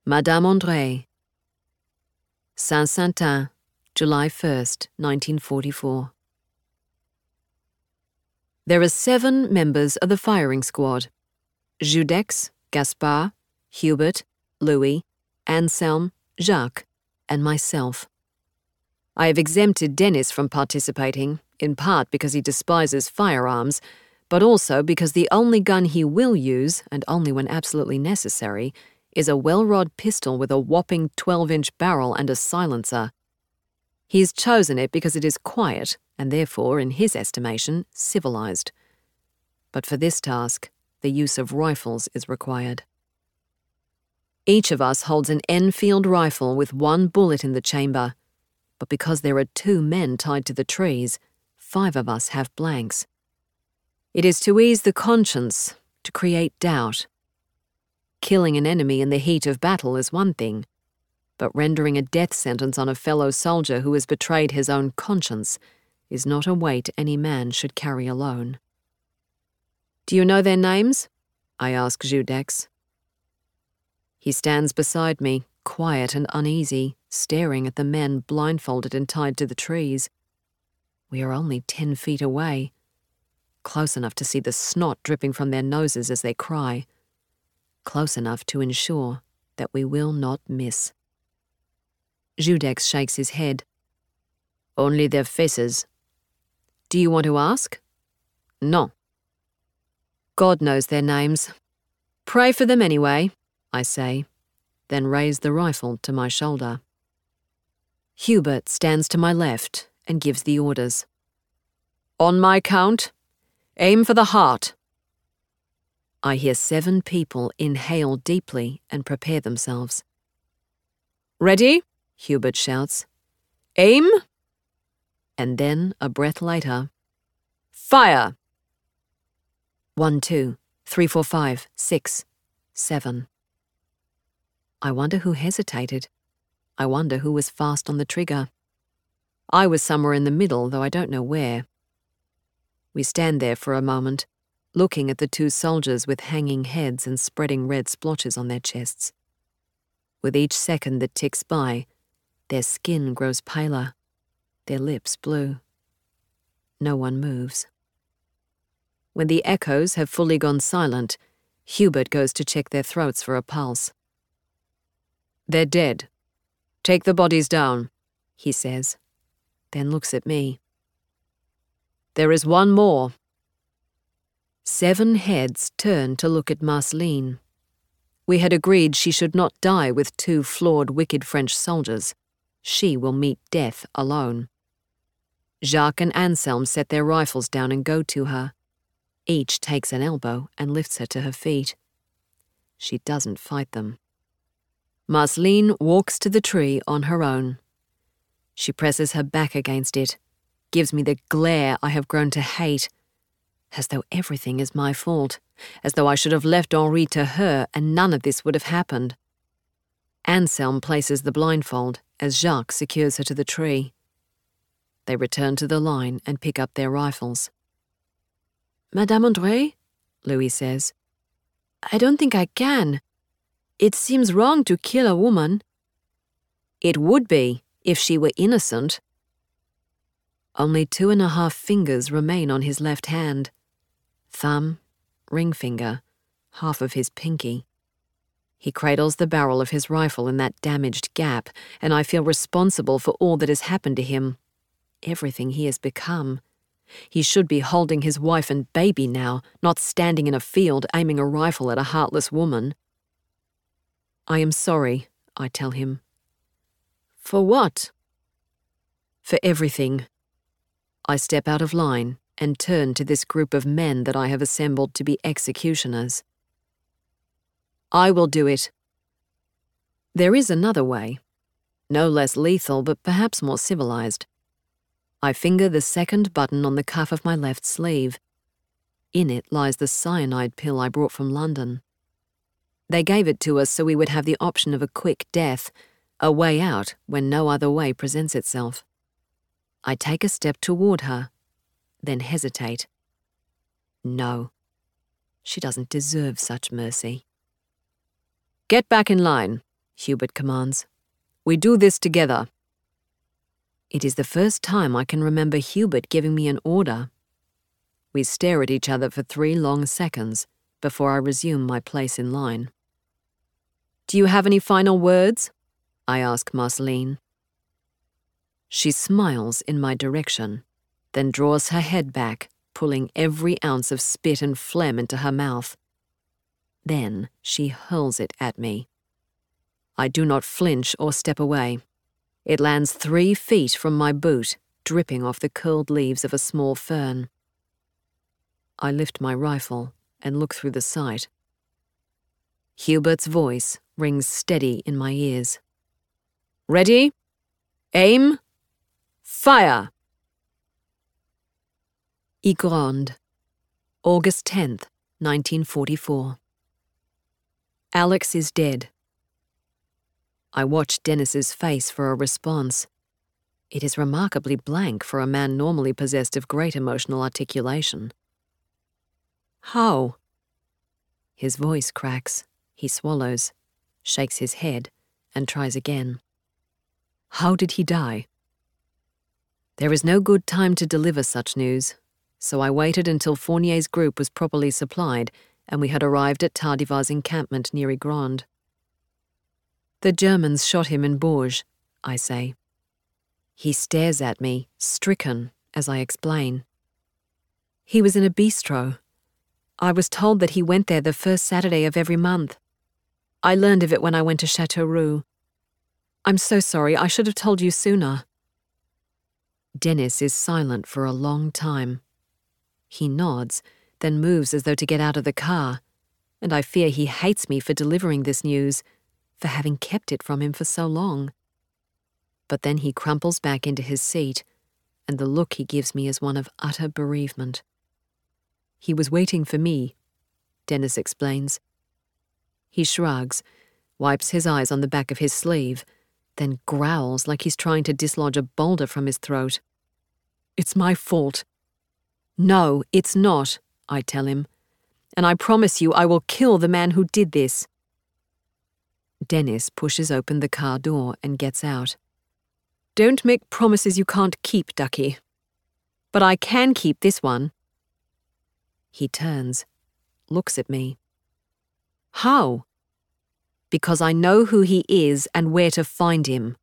Madame André. Saint-Saintin, July 1st, 1944. There are 7 members of the firing squad: Judex, Gaspard, Hubert, Louis, Anselm, Jacques, and myself. I have exempted Dennis from participating, in part because he despises firearms, but also because the only gun he will use, and only when absolutely necessary, is a well-rod pistol with a whopping 12-inch barrel and a silencer. He's chosen it because it is quiet, and therefore, in his estimation, civilized. But for this task, the use of rifles is required. Each of us holds an Enfield rifle with 1 bullet in the chamber, but because there are 2 men tied to the trees, 5 of us have blanks. It is to ease the conscience, to create doubt. Killing an enemy in the heat of battle is one thing, but rendering a death sentence on a fellow soldier who has betrayed his own conscience is not a weight any man should carry alone. "Do you know their names?" I ask Judex. He stands beside me, quiet and uneasy, staring at the men blindfolded and tied to the trees. We are only 10 feet away, close enough to see the snot dripping from their noses as they cry, close enough to ensure that we will not miss. Judex shakes his head. "Only their faces." "Do you want to ask?" "No." "God knows their names. Pray for them anyway," I say, then raise the rifle to my shoulder. Hubert stands to my left and gives the orders. "On my count, aim for the heart." I hear 7 people inhale deeply and prepare themselves. "Ready?" Hubert shouts. "Aim!" And then, a breath later, "Fire!" 1, 2, 3, 4, 5, 6, 7. I wonder who hesitated. I wonder who was fast on the trigger. I was somewhere in the middle, though I don't know where. We stand there for a moment, looking at the 2 soldiers with hanging heads and spreading red splotches on their chests. With each second that ticks by, their skin grows paler, their lips blue. No one moves. When the echoes have fully gone silent, Hubert goes to check their throats for a pulse. "They're dead. Take the bodies down," he says, then looks at me. "There is 1 more." 7 heads turn to look at Marceline. We had agreed she should not die with 2 flawed, wicked French soldiers. She will meet death alone. Jacques and Anselm set their rifles down and go to her. Each takes an elbow and lifts her to her feet. She doesn't fight them. Marceline walks to the tree on her own. She presses her back against it, gives me the glare I have grown to hate, as though everything is my fault, as though I should have left Henri to her and none of this would have happened. Anselm places the blindfold as Jacques secures her to the tree. They return to the line and pick up their rifles. "Madame André," Louis says, "I don't think I can. It seems wrong to kill a woman." "It would be, if she were innocent." Only 2.5 fingers remain on his left hand. Thumb, ring finger, half of his pinky. He cradles the barrel of his rifle in that damaged gap, and I feel responsible for all that has happened to him, everything he has become. He should be holding his wife and baby now, not standing in a field aiming a rifle at a heartless woman. "I am sorry," I tell him. "For what?" "For everything." I step out of line and turn to this group of men that I have assembled to be executioners. "I will do it." There is another way, no less lethal but perhaps more civilized. I finger the 2nd button on the cuff of my left sleeve. In it lies the cyanide pill I brought from London. They gave it to us so we would have the option of a quick death, a way out when no other way presents itself. I take a step toward her, then hesitate. No, she doesn't deserve such mercy. "Get back in line," Hubert commands. "We do this together." It is the first time I can remember Hubert giving me an order. We stare at each other for 3 long seconds before I resume my place in line. "Do you have any final words?" I ask Marceline. She smiles in my direction, then draws her head back, pulling every ounce of spit and phlegm into her mouth. Then she hurls it at me. I do not flinch or step away. It lands 3 feet from my boot, dripping off the curled leaves of a small fern. I lift my rifle and look through the sight. Hubert's voice rings steady in my ears. "Ready? Aim! Fire!" Ygrande, August 10th, 1944. Alex is dead. I watch Dennis's face for a response. It is remarkably blank for a man normally possessed of great emotional articulation. "How?" His voice cracks. He swallows, shakes his head, and tries again. "How did he die?" There is no good time to deliver such news, so I waited until Fournier's group was properly supplied and we had arrived at Tardivar's encampment near Ygrande. "The Germans shot him in Bourges," I say. He stares at me, stricken, as I explain. "He was in a bistro. I was told that he went there the first Saturday of every month. I learned of it when I went to Châteauroux. I'm so sorry, I should have told you sooner." Dennis is silent for a long time. He nods, then moves as though to get out of the car, and I fear he hates me for delivering this news, for having kept it from him for so long. But then he crumples back into his seat, and the look he gives me is one of utter bereavement. "He was waiting for me," Dennis explains. He shrugs, wipes his eyes on the back of his sleeve, then growls like he's trying to dislodge a boulder from his throat. "It's my fault." "No, it's not," I tell him, "and I promise you I will kill the man who did this." Dennis pushes open the car door and gets out. "Don't make promises you can't keep, Ducky. But I can keep this one." He turns, looks at me. "How?" "Because I know who he is and where to find him."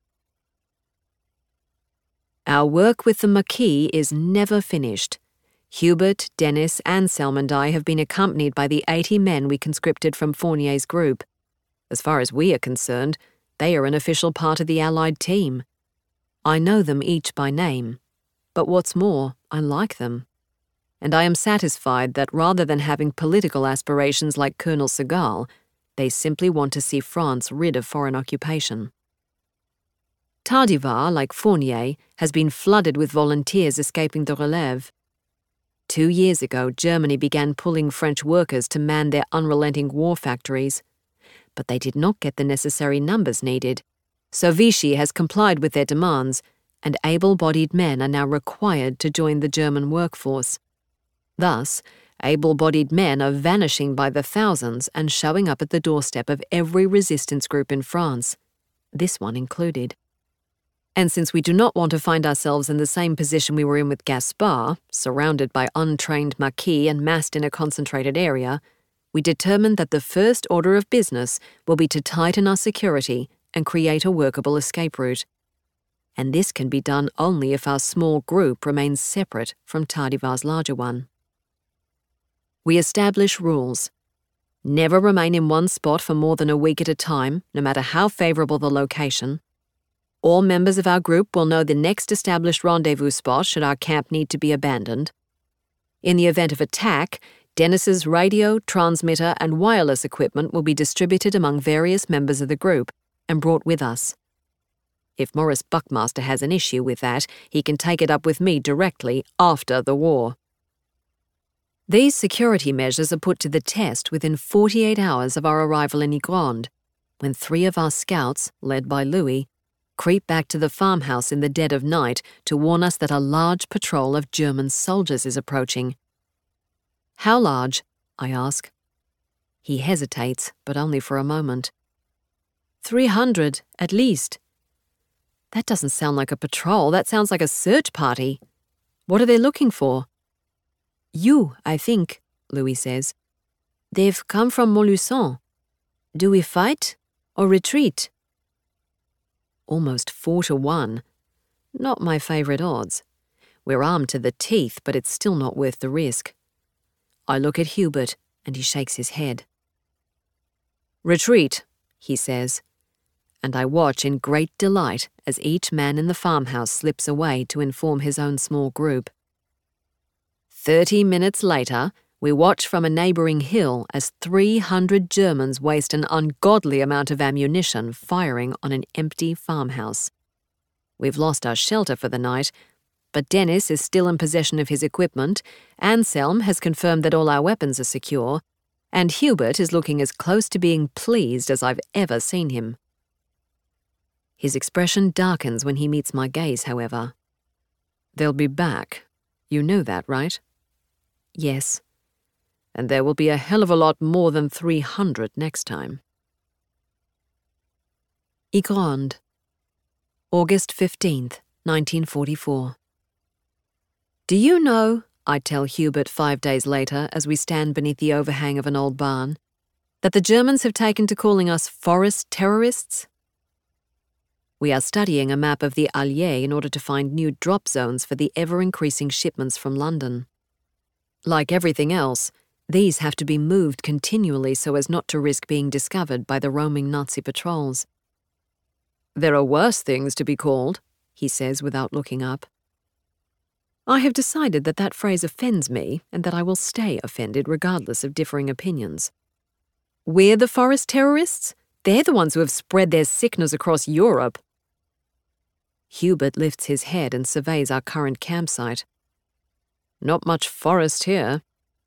Our work with the Maquis is never finished. Hubert, Dennis, Anselm and I have been accompanied by the 80 men we conscripted from Fournier's group. As far as we are concerned, they are an official part of the Allied team. I know them each by name, but what's more, I like them. And I am satisfied that rather than having political aspirations like Colonel Segal, they simply want to see France rid of foreign occupation. Tardivar, like Fournier, has been flooded with volunteers escaping the Relève. 2 years ago, Germany began pulling French workers to man their unrelenting war factories. But they did not get the necessary numbers needed, so Vichy has complied with their demands, and able-bodied men are now required to join the German workforce. Thus, able-bodied men are vanishing by the thousands and showing up at the doorstep of every resistance group in France, this one included. And since we do not want to find ourselves in the same position we were in with Gaspard, surrounded by untrained Maquis and massed in a concentrated area, we determined that the first order of business will be to tighten our security and create a workable escape route. And this can be done only if our small group remains separate from Tardivar's larger one. We establish rules. Never remain in one spot for more than a week at a time, no matter how favourable the location. All members of our group will know the next established rendezvous spot should our camp need to be abandoned. In the event of attack, Dennis's radio, transmitter, and wireless equipment will be distributed among various members of the group and brought with us. If Maurice Buckmaster has an issue with that, he can take it up with me directly after the war. These security measures are put to the test within 48 hours of our arrival in Ygrande, when 3 of our scouts, led by Louis, creep back to the farmhouse in the dead of night to warn us that a large patrol of German soldiers is approaching. "How large?" I ask. He hesitates, but only for a moment. 300, at least. That doesn't sound like a patrol, that sounds like a search party. What are they looking for? You, I think, Louis says. They've come from Montluçon. Do we fight or retreat? Almost 4-1. Not my favourite odds. We're armed to the teeth, but it's still not worth the risk. I look at Hubert, and he shakes his head. Retreat, he says, and I watch in great delight as each man in the farmhouse slips away to inform his own small group. 30 minutes later, we watch from a neighbouring hill as 300 Germans waste an ungodly amount of ammunition firing on an empty farmhouse. We've lost our shelter for the night, but Dennis is still in possession of his equipment, Anselm has confirmed that all our weapons are secure, and Hubert is looking as close to being pleased as I've ever seen him. His expression darkens when he meets my gaze, however. They'll be back. You know that, right? Yes. And there will be a hell of a lot more than 300 next time. Ygrande, August 15th, 1944. Do you know, I tell Hubert 5 days later as we stand beneath the overhang of an old barn, that the Germans have taken to calling us forest terrorists? We are studying a map of the Allier in order to find new drop zones for the ever-increasing shipments from London. Like everything else, these have to be moved continually so as not to risk being discovered by the roaming Nazi patrols. There are worse things to be called, he says without looking up. I have decided that that phrase offends me and that I will stay offended regardless of differing opinions. We're the forest terrorists? They're the ones who have spread their sickness across Europe. Hubert lifts his head and surveys our current campsite. Not much forest here.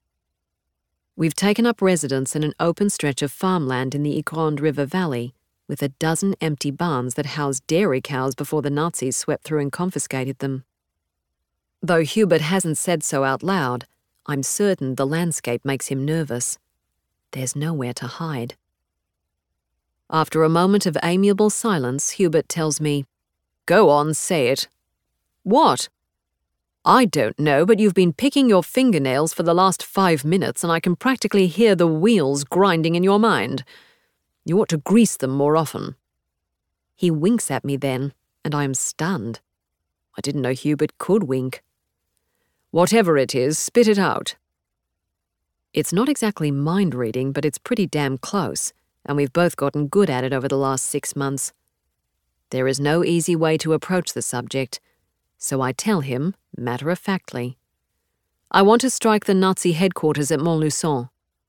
We've taken up residence in an open stretch of farmland in the Ygrande River Valley, with a dozen empty barns that housed dairy cows before the Nazis swept through and confiscated them. Though Hubert hasn't said so out loud, I'm certain the landscape makes him nervous. There's nowhere to hide. After a moment of amiable silence, Hubert tells me, Go on, say it. What? I don't know, but you've been picking your fingernails for the last 5 minutes and I can practically hear the wheels grinding in your mind. You ought to grease them more often. He winks at me then, and I am stunned. I didn't know Hubert could wink. Whatever it is, spit it out. It's not exactly mind-reading, but it's pretty damn close, and we've both gotten good at it over the last 6 months. There is no easy way to approach the subject, so I tell him, matter-of-factly, I want to strike the Nazi headquarters at Montluçon.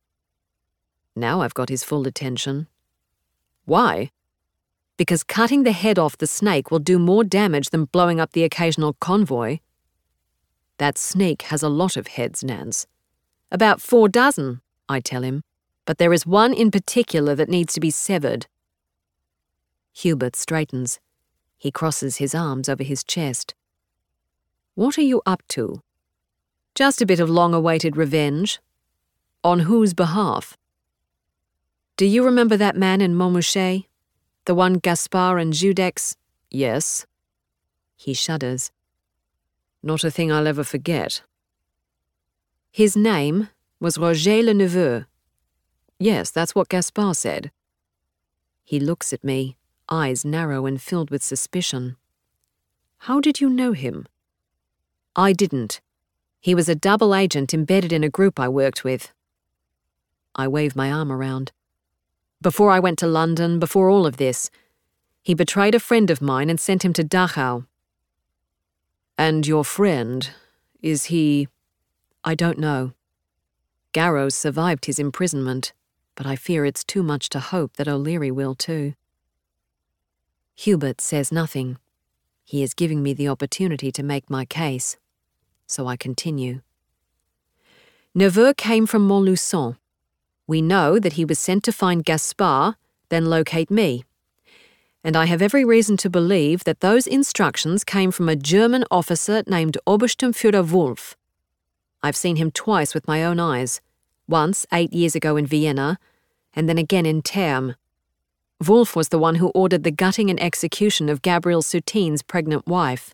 Now I've got his full attention. Why? Because cutting the head off the snake will do more damage than blowing up the occasional convoy. That snake has a lot of heads, Nance. About 4 dozen, I tell him, but there is one in particular that needs to be severed. Hubert straightens. He crosses his arms over his chest. What are you up to? Just a bit of long-awaited revenge. On whose behalf? Do you remember that man in Montmouchet? The one Gaspard and Judex? Yes. He shudders. Not a thing I'll ever forget. His name was Roger Le Neveu. Yes, that's what Gaspard said. He looks at me, eyes narrow and filled with suspicion. How did you know him? I didn't. He was a double agent embedded in a group I worked with. I wave my arm around. Before I went to London, before all of this, he betrayed a friend of mine and sent him to Dachau. And your friend, is he... I don't know. Garros survived his imprisonment, but I fear it's too much to hope that O'Leary will too. Hubert says nothing. He is giving me the opportunity to make my case. So I continue. Neveu came from Montluçon. We know that he was sent to find Gaspard, then locate me. And I have every reason to believe that those instructions came from a German officer named Obersturmführer Wolf. I've seen him twice with my own eyes, once 8 years ago in Vienna, and then again in Termes. Wolf was the one who ordered the gutting and execution of Gabriel Soutine's pregnant wife.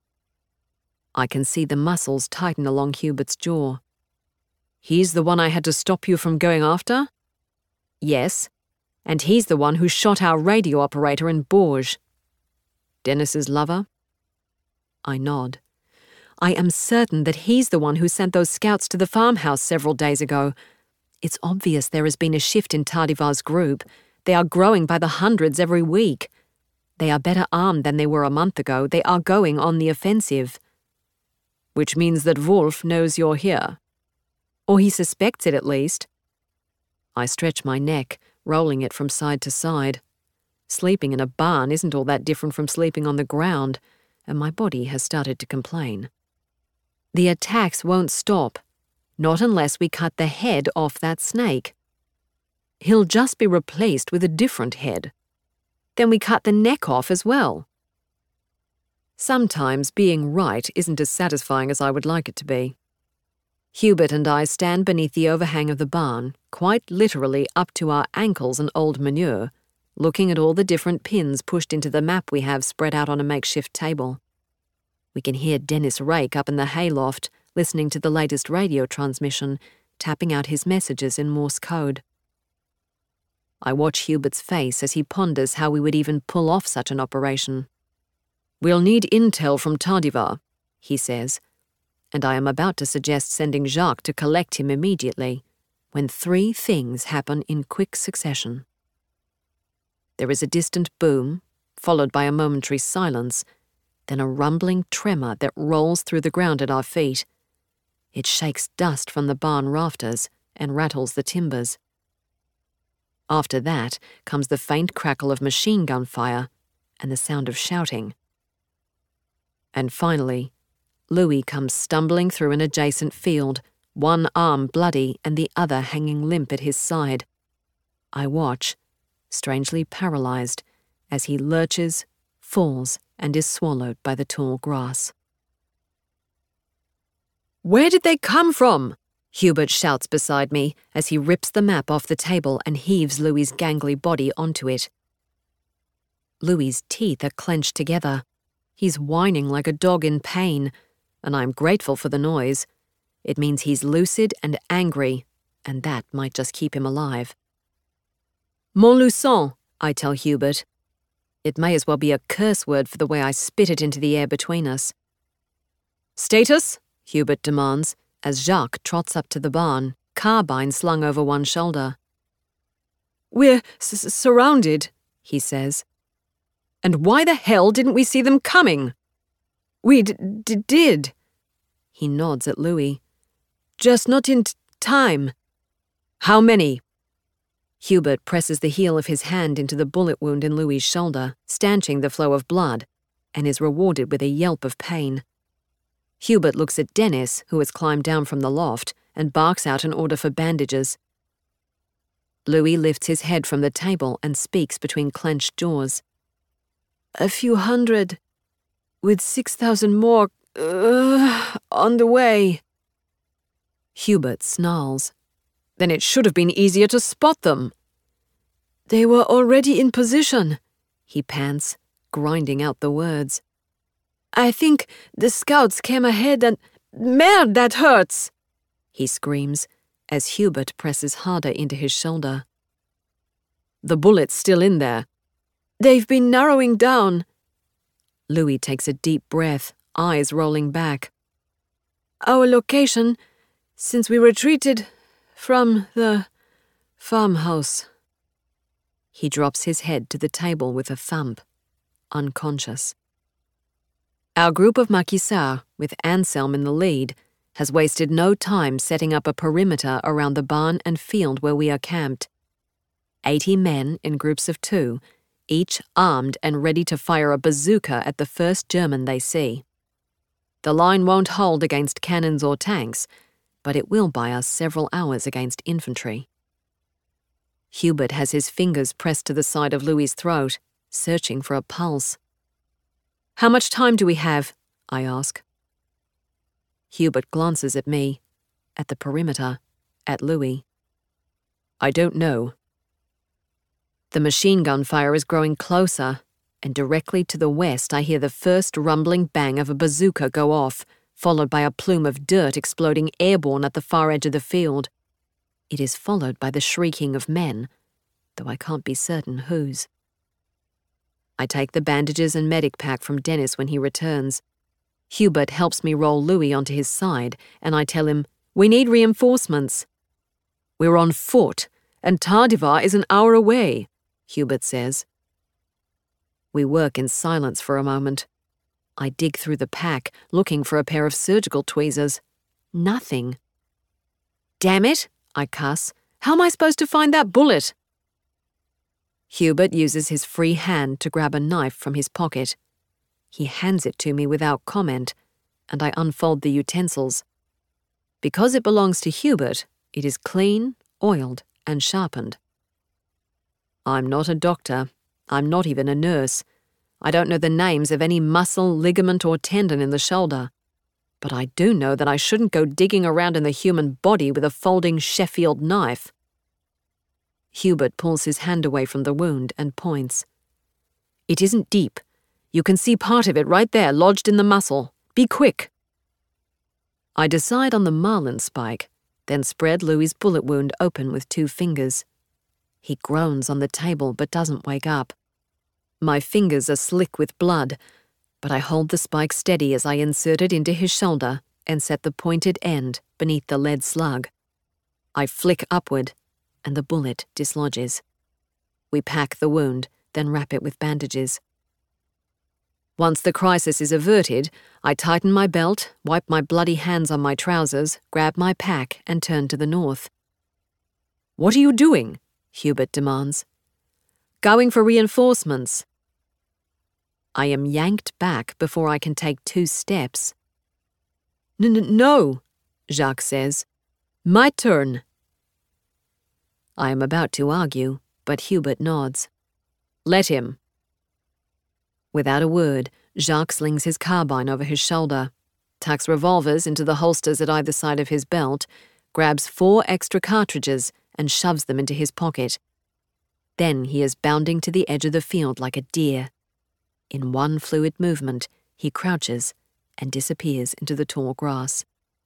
I can see the muscles tighten along Hubert's jaw. He's the one I had to stop you from going after? Yes, and he's the one who shot our radio operator in Bourges. Dennis's lover? I nod. I am certain that he's the one who sent those scouts to the farmhouse several days ago. It's obvious there has been a shift in Tardivar's group. They are growing by the hundreds every week. They are better armed than they were a month ago. They are going on the offensive. Which means that Wolf knows you're here. Or he suspects it at least. I stretch my neck, rolling it from side to side. Sleeping in a barn isn't all that different from sleeping on the ground, and my body has started to complain. The attacks won't stop, not unless we cut the head off that snake. He'll just be replaced with a different head. Then we cut the neck off as well. Sometimes being right isn't as satisfying as I would like it to be. Hubert and I stand beneath the overhang of the barn, quite literally up to our ankles in old manure, looking at all the different pins pushed into the map we have spread out on a makeshift table. We can hear Dennis Rake up in the hayloft, listening to the latest radio transmission, tapping out his messages in Morse code. I watch Hubert's face as he ponders how we would even pull off such an operation. We'll need intel from Tardivar, he says, and I am about to suggest sending Jacques to collect him immediately, when three things happen in quick succession. There is a distant boom, followed by a momentary silence, then a rumbling tremor that rolls through the ground at our feet. It shakes dust from the barn rafters and rattles the timbers. After that comes the faint crackle of machine gun fire and the sound of shouting. And finally, Louis comes stumbling through an adjacent field, one arm bloody and the other hanging limp at his side. I watch, strangely paralyzed, as he lurches, falls, and is swallowed by the tall grass. "Where did they come from?" Hubert shouts beside me as he rips the map off the table and heaves Louis's gangly body onto it. Louis's teeth are clenched together. He's whining like a dog in pain, and I'm grateful for the noise. It means he's lucid and angry, and that might just keep him alive. Montluçon, I tell Hubert. It may as well be a curse word for the way I spit it into the air between us. Status? Hubert demands, as Jacques trots up to the barn, carbine slung over one shoulder. We're surrounded, he says. And why the hell didn't we see them coming? We did. He nods at Louis. Just not in time. How many? Hubert presses the heel of his hand into the bullet wound in Louis's shoulder, stanching the flow of blood, and is rewarded with a yelp of pain. Hubert looks at Dennis, who has climbed down from the loft, and barks out an order for bandages. Louis lifts his head from the table and speaks between clenched jaws. A few hundred, with 6,000 more, on the way. Hubert snarls. Then it should have been easier to spot them. They were already in position, he pants, grinding out the words. I think the scouts came ahead and... Merde, that hurts! He screams, as Hubert presses harder into his shoulder. The bullet's still in there. They've been narrowing down. Louis takes a deep breath, eyes rolling back. Our location, since we retreated from the farmhouse. He drops his head to the table with a thump, unconscious. Our group of maquisards, with Anselm in the lead, has wasted no time setting up a perimeter around the barn and field where we are camped. 80 men in groups of 2, each armed and ready to fire a bazooka at the first German they see. The line won't hold against cannons or tanks, but it will buy us several hours against infantry. Hubert has his fingers pressed to the side of Louis's throat, searching for a pulse. How much time do we have? I ask. Hubert glances at me, at the perimeter, at Louis. I don't know. The machine gun fire is growing closer, and directly to the west I hear the first rumbling bang of a bazooka go off, followed by a plume of dirt exploding airborne at the far edge of the field. It is followed by the shrieking of men, though I can't be certain whose. I take the bandages and medic pack from Dennis when he returns. Hubert helps me roll Louis onto his side, and I tell him, "We need reinforcements." "We're on foot, and Tardivar is an hour away," Hubert says. We work in silence for a moment. I dig through the pack, looking for a pair of surgical tweezers. Nothing. "Damn it," I cuss. "How am I supposed to find that bullet?" Hubert uses his free hand to grab a knife from his pocket. He hands it to me without comment, and I unfold the utensils. Because it belongs to Hubert, it is clean, oiled, and sharpened. I'm not a doctor. I'm not even a nurse. I don't know the names of any muscle, ligament, or tendon in the shoulder. But I do know that I shouldn't go digging around in the human body with a folding Sheffield knife. Hubert pulls his hand away from the wound and points. "It isn't deep. You can see part of it right there, lodged in the muscle. Be quick." I decide on the marlin spike, then spread Louis's bullet wound open with 2 fingers. He groans on the table but doesn't wake up. My fingers are slick with blood, but I hold the spike steady as I insert it into his shoulder and set the pointed end beneath the lead slug. I flick upward, and the bullet dislodges. We pack the wound, then wrap it with bandages. Once the crisis is averted, I tighten my belt, wipe my bloody hands on my trousers, grab my pack, and turn to the north. "What are you doing?" Hubert demands. "Going for reinforcements." I am yanked back before I can take 2 steps. No, Jacques says. "My turn." I am about to argue, but Hubert nods. "Let him." Without a word, Jacques slings his carbine over his shoulder, tucks revolvers into the holsters at either side of his belt, grabs 4 extra cartridges, and shoves them into his pocket. Then he is bounding to the edge of the field like a deer. In one fluid movement, he crouches and disappears into the tall grass.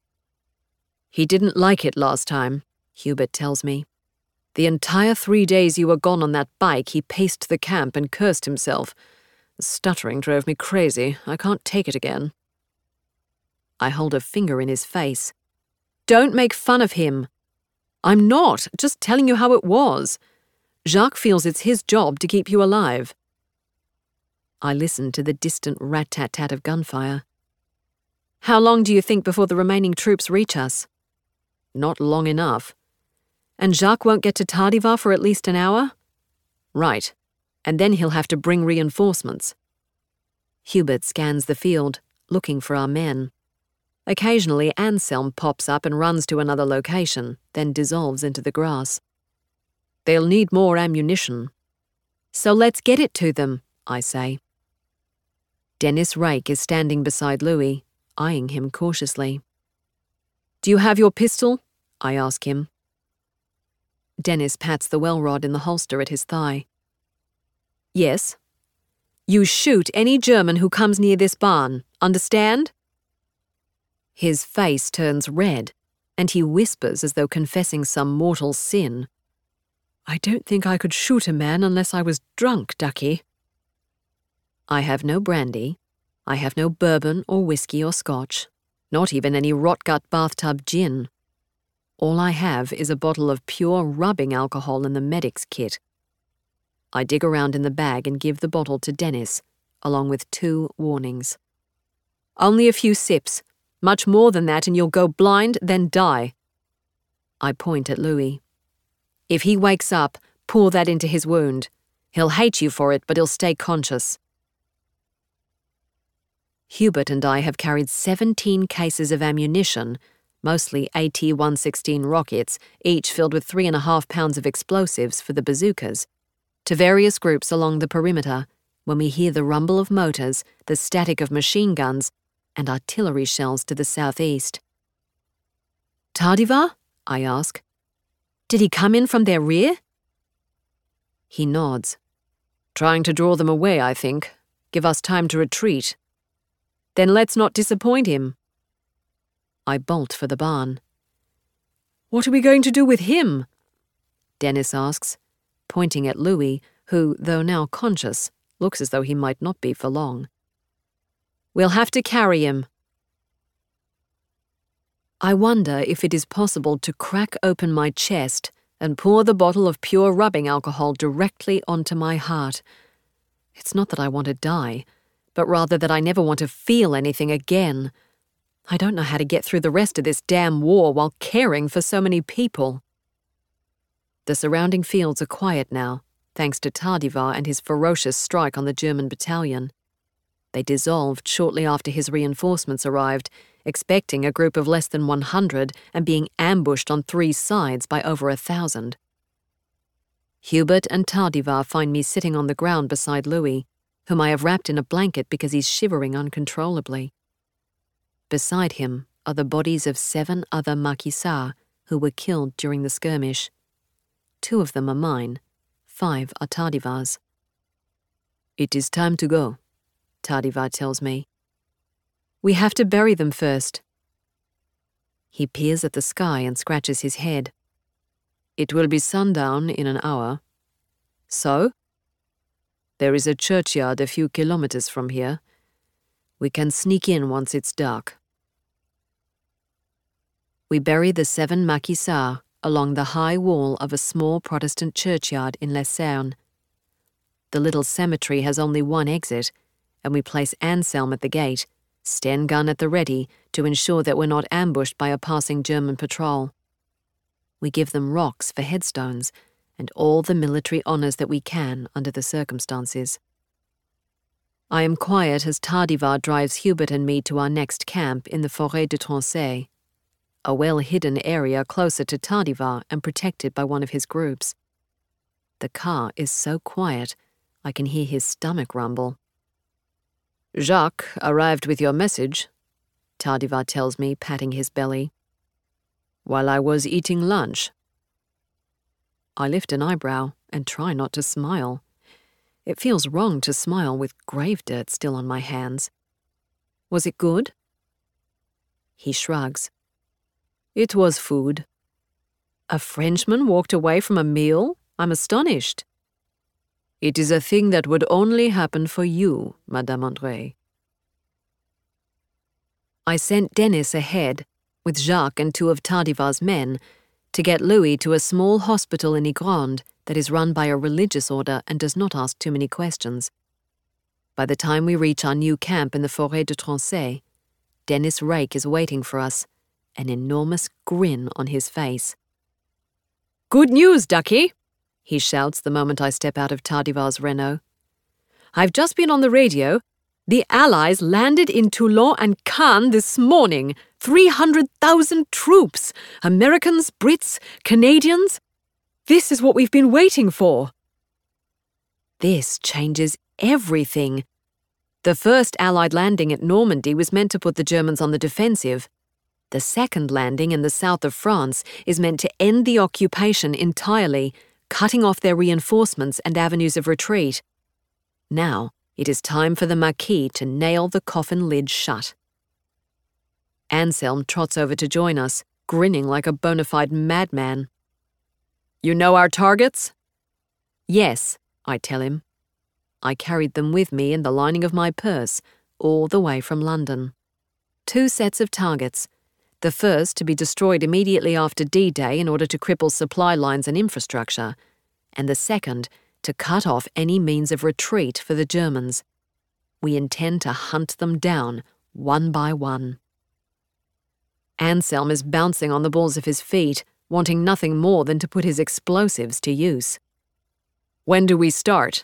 "He didn't like it last time," Hubert tells me. "The entire 3 days you were gone on that bike, he paced the camp and cursed himself. The stuttering drove me crazy. I can't take it again." I hold a finger in his face. "Don't make fun of him." "I'm not, just telling you how it was. Jacques feels it's his job to keep you alive." I listen to the distant rat-tat-tat of gunfire. "How long do you think before the remaining troops reach us?" "Not long enough." "And Jacques won't get to Tardivar for at least an hour?" "Right. And then he'll have to bring reinforcements." Hubert scans the field, looking for our men. Occasionally, Anselm pops up and runs to another location, then dissolves into the grass. "They'll need more ammunition." "So let's get it to them," I say. Dennis Rake is standing beside Louis, eyeing him cautiously. "Do you have your pistol?" I ask him. Dennis pats the well rod in the holster at his thigh. "Yes." "You shoot any German who comes near this barn, understand?" His face turns red, and he whispers as though confessing some mortal sin. "I don't think I could shoot a man unless I was drunk, Ducky." I have no brandy. I have no bourbon or whiskey or scotch, not even any rotgut bathtub gin. All I have is a bottle of pure rubbing alcohol in the medic's kit. I dig around in the bag and give the bottle to Dennis, along with 2 warnings. "Only a few sips. Much more than that and you'll go blind, then die." I point at Louis. "If he wakes up, pour that into his wound. He'll hate you for it, but he'll stay conscious." Hubert and I have carried 17 cases of ammunition, mostly AT-116 rockets, each filled with 3.5 pounds of explosives for the bazookas, to various groups along the perimeter when we hear the rumble of motors, the static of machine guns, and artillery shells to the southeast. "Tardivar?" I ask. "Did he come in from their rear?" He nods. Trying to draw them away, I think. Give us time to retreat. Then let's not disappoint him. I bolt for the barn. What are we going to do with him? Dennis asks, pointing at Louis, who, though now conscious, looks as though he might not be for long. We'll have to carry him. I wonder if it is possible to crack open my chest and pour the bottle of pure rubbing alcohol directly onto my heart. It's not that I want to die, but rather that I never want to feel anything again. I don't know how to get through the rest of this damn war while caring for so many people. The surrounding fields are quiet now, thanks to Tardivar and his ferocious strike on the German battalion. They dissolved shortly after his reinforcements arrived, expecting a group of less than 100 and being ambushed on 3 sides by over 1,000. Hubert and Tardivar find me sitting on the ground beside Louis, whom I have wrapped in a blanket because he's shivering uncontrollably. Beside him are the bodies of 7 other maquisards who were killed during the skirmish. 2 of them are mine, 5 are Tardivar's. It is time to go, Tardivar tells me. We have to bury them first. He peers at the sky and scratches his head. It will be sundown in an hour. So? There is a churchyard a few kilometers from here. We can sneak in once it's dark. We bury the 7 maquisards along the high wall of a small Protestant churchyard in Les Cernes. The little cemetery has only one exit, and we place Anselm at the gate, Sten gun at the ready to ensure that we're not ambushed by a passing German patrol. We give them rocks for headstones and all the military honours that we can under the circumstances. I am quiet as Tardivar drives Hubert and me to our next camp in the Forêt de Tronçais, a well-hidden area closer to Tardivar and protected by one of his groups. The car is so quiet, I can hear his stomach rumble. Jacques arrived with your message, Tardivar tells me, patting his belly, while I was eating lunch. I lift an eyebrow and try not to smile. It feels wrong to smile with grave dirt still on my hands. Was it good? He shrugs. It was food. A Frenchman walked away from a meal? I'm astonished. It is a thing that would only happen for you, Madame André. I sent Dennis ahead, with Jacques and 2 of Tardivar's men, to get Louis to a small hospital in Ygrande that is run by a religious order and does not ask too many questions. By the time we reach our new camp in the Forêt de Tronçais, Dennis Rake is waiting for us, an enormous grin on his face. Good news, Ducky, he shouts the moment I step out of Tardivar's Renault. I've just been on the radio. The Allies landed in Toulon and Cannes this morning. 300,000 troops. Americans, Brits, Canadians. This is what we've been waiting for. This changes everything. The first Allied landing at Normandy was meant to put the Germans on the defensive. The second landing in the south of France is meant to end the occupation entirely, cutting off their reinforcements and avenues of retreat. Now, it is time for the Marquis to nail the coffin lid shut. Anselm trots over to join us, grinning like a bona fide madman. You know our targets? Yes, I tell him. I carried them with me in the lining of my purse, all the way from London. 2 sets of targets. The first to be destroyed immediately after D-Day in order to cripple supply lines and infrastructure, and the second to cut off any means of retreat for the Germans. We intend to hunt them down, one by one. Anselm is bouncing on the balls of his feet, wanting nothing more than to put his explosives to use. When do we start?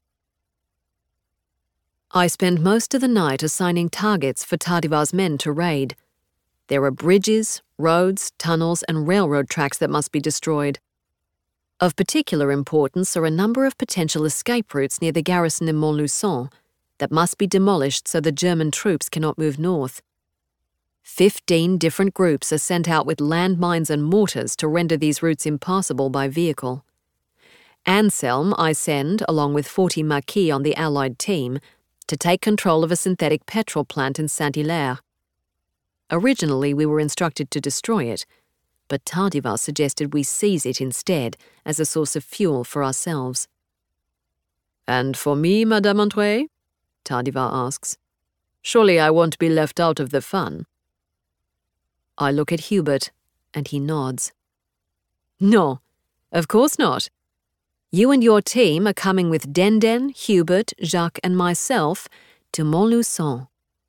I spend most of the night assigning targets for Tardivar's men to raid. There are bridges, roads, tunnels, and railroad tracks that must be destroyed. Of particular importance are a number of potential escape routes near the garrison in Montluçon that must be demolished so the German troops cannot move north. 15 different groups are sent out with landmines and mortars to render these routes impassable by vehicle. Anselm I send, along with 40 Maquis on the Allied team, to take control of a synthetic petrol plant in Saint-Hilaire. Originally, we were instructed to destroy it, but Tardivar suggested we seize it instead as a source of fuel for ourselves. "And for me, Madame Antray?" Tardivar asks. "Surely I won't be left out of the fun." I look at Hubert, and he nods. "No, of course not. You and your team are coming with Denden, Hubert, Jacques, and myself to Montluçon."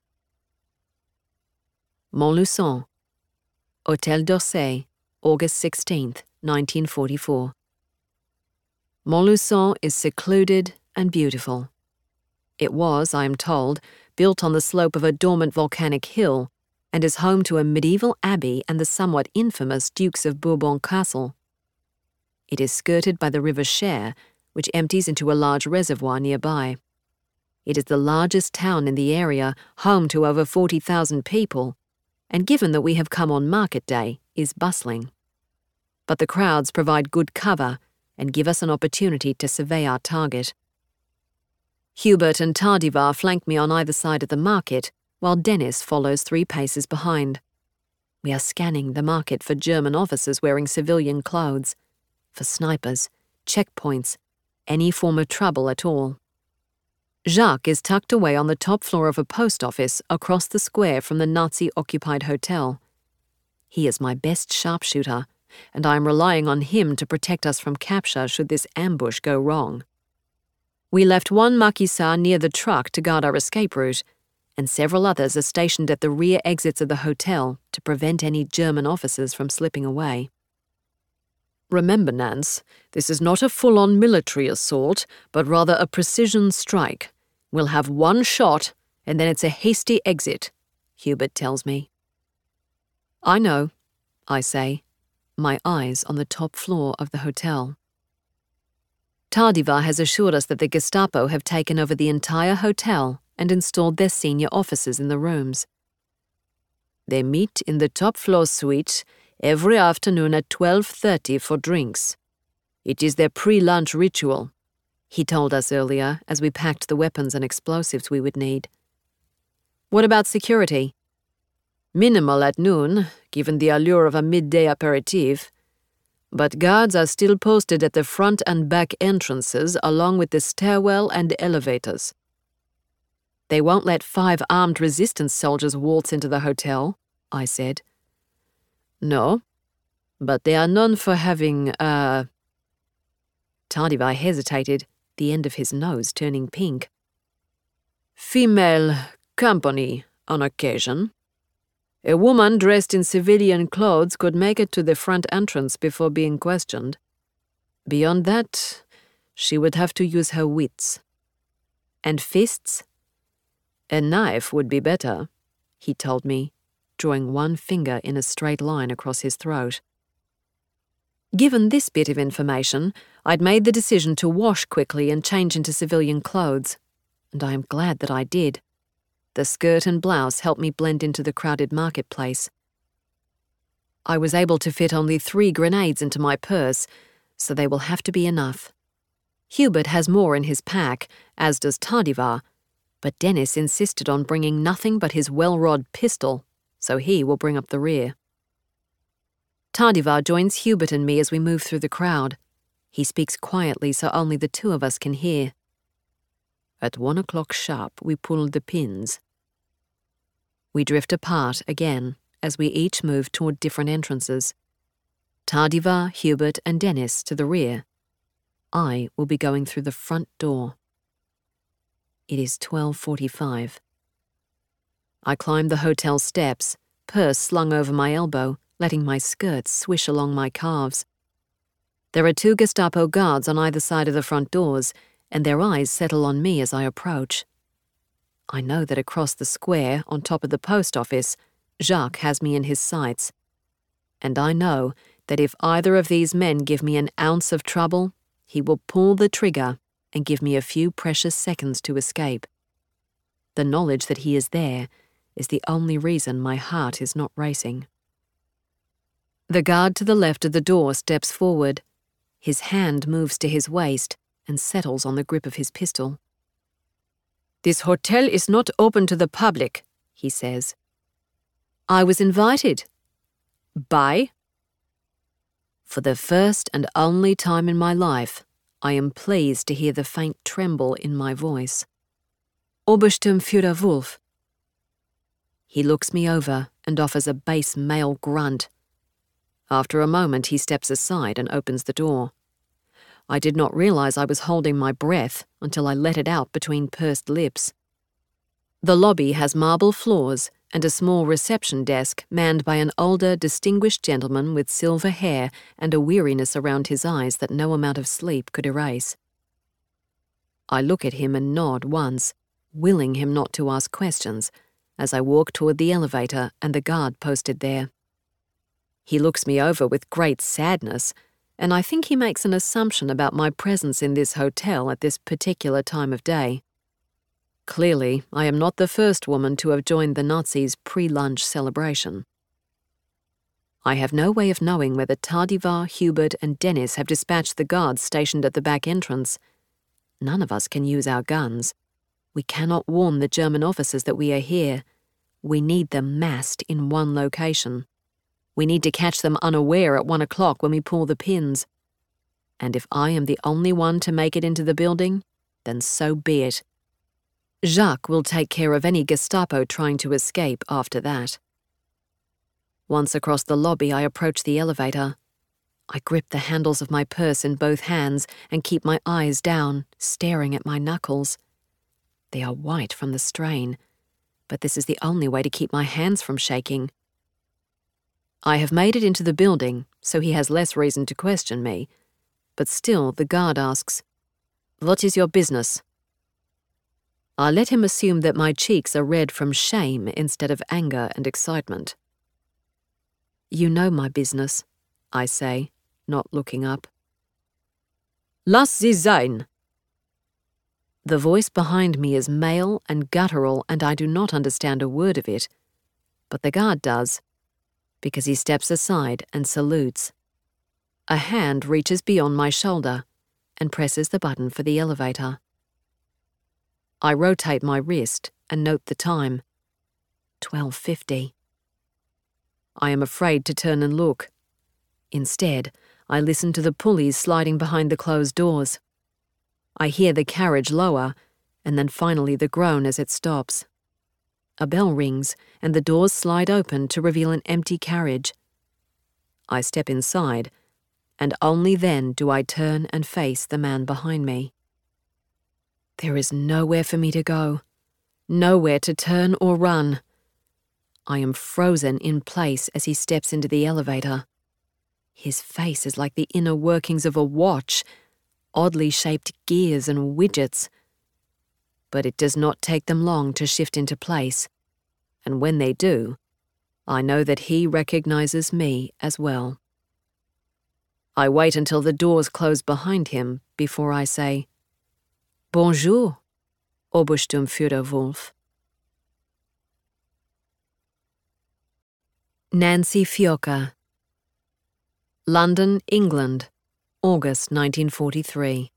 Montluçon, Hôtel d'Orsay, August 16th, 1944. Montluçon is secluded and beautiful. It was, I am told, built on the slope of a dormant volcanic hill and is home to a medieval abbey and the somewhat infamous Dukes of Bourbon Castle. It is skirted by the River Cher, which empties into a large reservoir nearby. It is the largest town in the area, home to over 40,000 people, and given that we have come on market day, is bustling. But the crowds provide good cover and give us an opportunity to survey our target. Hubert and Tardivar flank me on either side of the market, while Dennis follows 3 paces behind. We are scanning the market for German officers wearing civilian clothes, for snipers, checkpoints, any form of trouble at all. Jacques is tucked away on the top floor of a post office across the square from the Nazi-occupied hotel. He is my best sharpshooter, and I am relying on him to protect us from capture should this ambush go wrong. We left 1 maquisard near the truck to guard our escape route, and several others are stationed at the rear exits of the hotel to prevent any German officers from slipping away. "Remember, Nance, this is not a full-on military assault, but rather a precision strike. We'll have 1 shot, and then it's a hasty exit," Hubert tells me. "I know," I say, my eyes on the top floor of the hotel. Tardivar has assured us that the Gestapo have taken over the entire hotel and installed their senior officers in the rooms. "They meet in the top-floor suite every afternoon at 12:30 for drinks. It is their pre-lunch ritual," he told us earlier as we packed the weapons and explosives we would need. "What about security?" "Minimal at noon, given the allure of a midday aperitif. But guards are still posted at the front and back entrances along with the stairwell and elevators." "They won't let 5 armed resistance soldiers waltz into the hotel," I said. "No, but they are known for having, Tardivar hesitated, the end of his nose turning pink. "Female company on occasion. A woman dressed in civilian clothes could make it to the front entrance before being questioned. Beyond that, she would have to use her wits." "And fists?" "A knife would be better," he told me, drawing 1 finger in a straight line across his throat. Given this bit of information, I'd made the decision to wash quickly and change into civilian clothes, and I am glad that I did. The skirt and blouse helped me blend into the crowded marketplace. I was able to fit only 3 grenades into my purse, so they will have to be enough. Hubert has more in his pack, as does Tardivar, but Dennis insisted on bringing nothing but his well-rod pistol, so he will bring up the rear. Tardivar joins Hubert and me as we move through the crowd. He speaks quietly so only the 2 of us can hear. "At 1 o'clock sharp, we pull the pins." We drift apart again as we each move toward different entrances. Tardivar, Hubert, and Dennis to the rear. I will be going through the front door. It is 12:45. I climb the hotel steps, purse slung over my elbow, letting my skirt swish along my calves. There are 2 Gestapo guards on either side of the front doors, and their eyes settle on me as I approach. I know that across the square, on top of the post office, Jacques has me in his sights. And I know that if either of these men give me an ounce of trouble, he will pull the trigger and give me a few precious seconds to escape. The knowledge that he is there is the only reason my heart is not racing. The guard to the left of the door steps forward. His hand moves to his waist and settles on the grip of his pistol. "This hotel is not open to the public," he says. "I was invited." "By?" For the first and only time in my life, I am pleased to hear the faint tremble in my voice. "Obersturmführer Wolf." He looks me over and offers a bass male grunt. After a moment, he steps aside and opens the door. I did not realize I was holding my breath until I let it out between pursed lips. The lobby has marble floors and a small reception desk manned by an older, distinguished gentleman with silver hair and a weariness around his eyes that no amount of sleep could erase. I look at him and nod once, willing him not to ask questions, as I walk toward the elevator and the guard posted there. He looks me over with great sadness, and I think he makes an assumption about my presence in this hotel at this particular time of day. Clearly, I am not the first woman to have joined the Nazis' pre-lunch celebration. I have no way of knowing whether Tardivar, Hubert, and Dennis have dispatched the guards stationed at the back entrance. None of us can use our guns. We cannot warn the German officers that we are here. We need them massed in one location. We need to catch them unaware at 1 o'clock when we pull the pins. And if I am the only one to make it into the building, then so be it. Jacques will take care of any Gestapo trying to escape after that. Once across the lobby, I approach the elevator. I grip the handles of my purse in both hands and keep my eyes down, staring at my knuckles. They are white from the strain, but this is the only way to keep my hands from shaking. I have made it into the building, so he has less reason to question me, but still the guard asks, "What is your business?" I let him assume that my cheeks are red from shame instead of anger and excitement. "You know my business," I say, not looking up. "Lass sie sein." The voice behind me is male and guttural, and I do not understand a word of it, but the guard does, because he steps aside and salutes. A hand reaches beyond my shoulder and presses the button for the elevator. I rotate my wrist and note the time. 12:50. I am afraid to turn and look. Instead, I listen to the pulleys sliding behind the closed doors. I hear the carriage lower, and then finally the groan as it stops. A bell rings, and the doors slide open to reveal an empty carriage. I step inside, and only then do I turn and face the man behind me. There is nowhere for me to go, nowhere to turn or run. I am frozen in place as he steps into the elevator. His face is like the inner workings of a watch, oddly shaped gears and widgets. But it does not take them long to shift into place, and when they do, I know that he recognizes me as well. I wait until the doors close behind him before I say, "Bonjour, Obersturmführer Wolf." Nancy Fiocca. London, England, August 1943.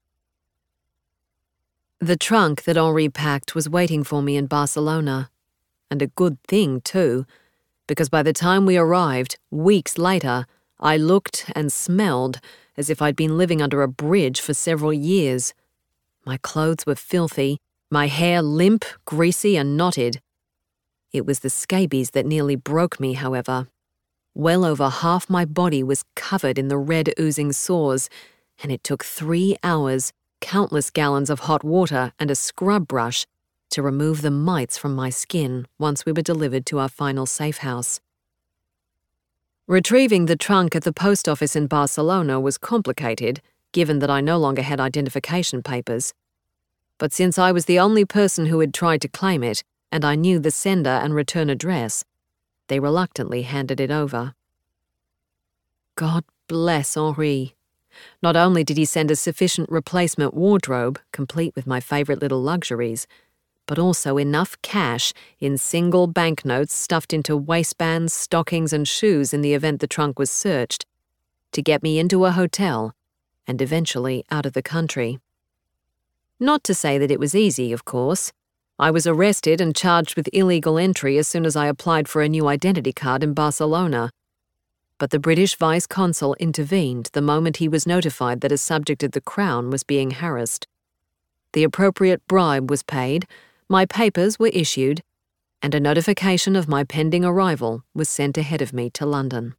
The trunk that Henri packed was waiting for me in Barcelona, and a good thing too, because by the time we arrived, weeks later, I looked and smelled as if I'd been living under a bridge for several years. My clothes were filthy, my hair limp, greasy, and knotted. It was the scabies that nearly broke me, however. Well over half my body was covered in the red oozing sores, and it took 3 hours, countless gallons of hot water, and a scrub brush to remove the mites from my skin once we were delivered to our final safe house. Retrieving the trunk at the post office in Barcelona was complicated, given that I no longer had identification papers. But since I was the only person who had tried to claim it, and I knew the sender and return address, they reluctantly handed it over. God bless Henri. Not only did he send a sufficient replacement wardrobe, complete with my favourite little luxuries, but also enough cash in single banknotes stuffed into waistbands, stockings, and shoes in the event the trunk was searched, to get me into a hotel and eventually out of the country. Not to say that it was easy, of course. I was arrested and charged with illegal entry as soon as I applied for a new identity card in Barcelona. But the British vice-consul intervened the moment he was notified that a subject of the Crown was being harassed. The appropriate bribe was paid, my papers were issued, and a notification of my pending arrival was sent ahead of me to London.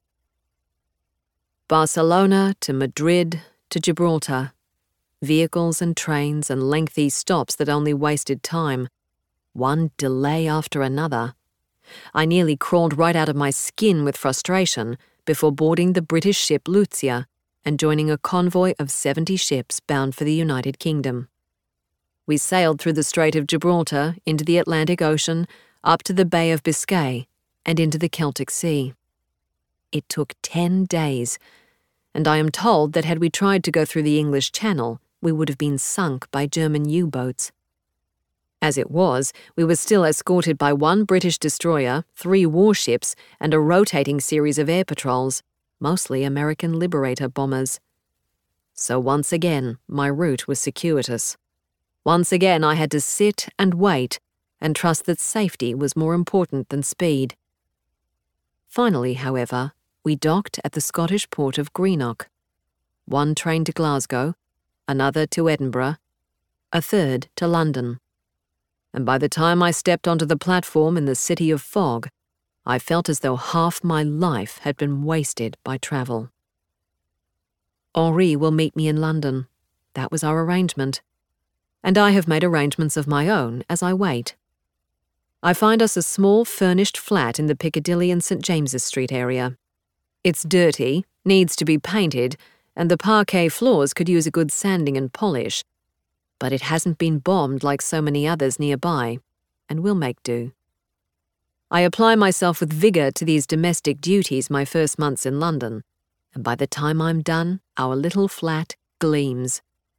Barcelona to Madrid to Gibraltar. Vehicles and trains and lengthy stops that only wasted time. One delay after another. I nearly crawled right out of my skin with frustration before boarding the British ship Lucia and joining a convoy of 70 ships bound for the United Kingdom. We sailed through the Strait of Gibraltar into the Atlantic Ocean, up to the Bay of Biscay, and into the Celtic Sea. It took 10 days, and I am told that had we tried to go through the English Channel, we would have been sunk by German U-boats. As it was, we were still escorted by one British destroyer, 3 warships, and a rotating series of air patrols, mostly American Liberator bombers. So once again, my route was circuitous. Once again, I had to sit and wait and trust that safety was more important than speed. Finally, however, we docked at the Scottish port of Greenock. One train to Glasgow, another to Edinburgh, a third to London. And by the time I stepped onto the platform in the City of Fog, I felt as though half my life had been wasted by travel. Henri will meet me in London. That was our arrangement. And I have made arrangements of my own as I wait. I find us a small furnished flat in the Piccadilly and St. James's Street area. It's dirty, needs to be painted, and the parquet floors could use a good sanding and polish. But it hasn't been bombed like so many others nearby, and will make do. I apply myself with vigour to these domestic duties my first months in London, and by the time I'm done, our little flat gleams.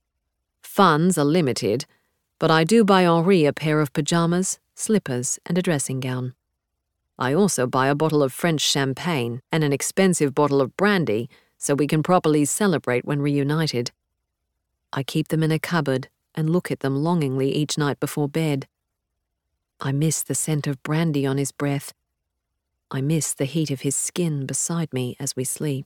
Funds are limited, but I do buy Henri a pair of pyjamas, slippers, and a dressing gown. I also buy a bottle of French champagne and an expensive bottle of brandy so we can properly celebrate when reunited. I keep them in a cupboard and look at them longingly each night before bed. I miss the scent of brandy on his breath. I miss the heat of his skin beside me as we sleep.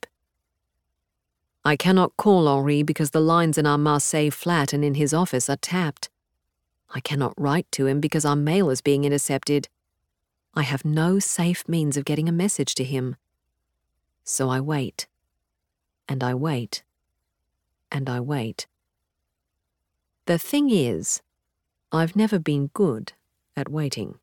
I cannot call Henri because the lines in our Marseille flat and in his office are tapped. I cannot write to him because our mail is being intercepted. I have no safe means of getting a message to him. So I wait, and I wait, and I wait. The thing is, I've never been good at waiting.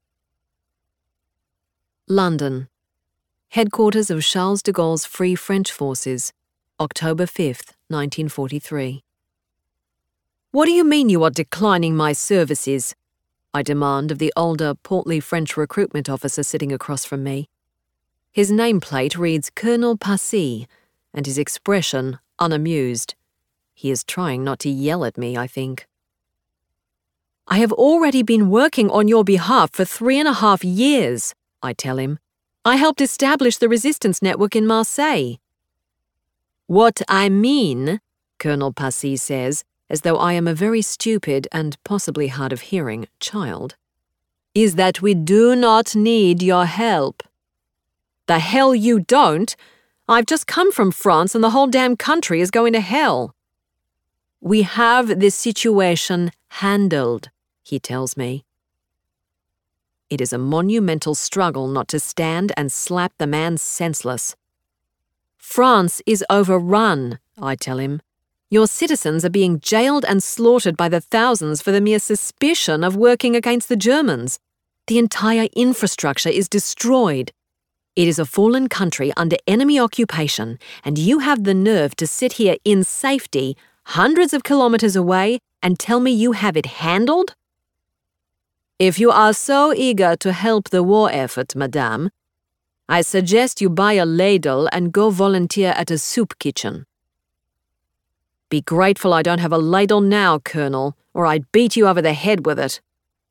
London. Headquarters of Charles de Gaulle's Free French Forces, October 5th, 1943. What do you mean you are declining my services? I demand of the older, portly French recruitment officer sitting across from me. His nameplate reads Colonel Passy, and his expression unamused. He is trying not to yell at me, I think. I have already been working on your behalf for 3.5 years, I tell him. I helped establish the resistance network in Marseille. What I mean, Colonel Passy says, as though I am a very stupid and possibly hard of hearing child, is that we do not need your help. The hell you don't! I've just come from France and the whole damn country is going to hell. We have this situation handled, he tells me. It is a monumental struggle not to stand and slap the man senseless. France is overrun, I tell him. Your citizens are being jailed and slaughtered by the thousands for the mere suspicion of working against the Germans. The entire infrastructure is destroyed. It is a fallen country under enemy occupation, and you have the nerve to sit here in safety, hundreds of kilometers away, and tell me you have it handled? If you are so eager to help the war effort, madame, I suggest you buy a ladle and go volunteer at a soup kitchen. Be grateful I don't have a ladle now, Colonel, or I'd beat you over the head with it.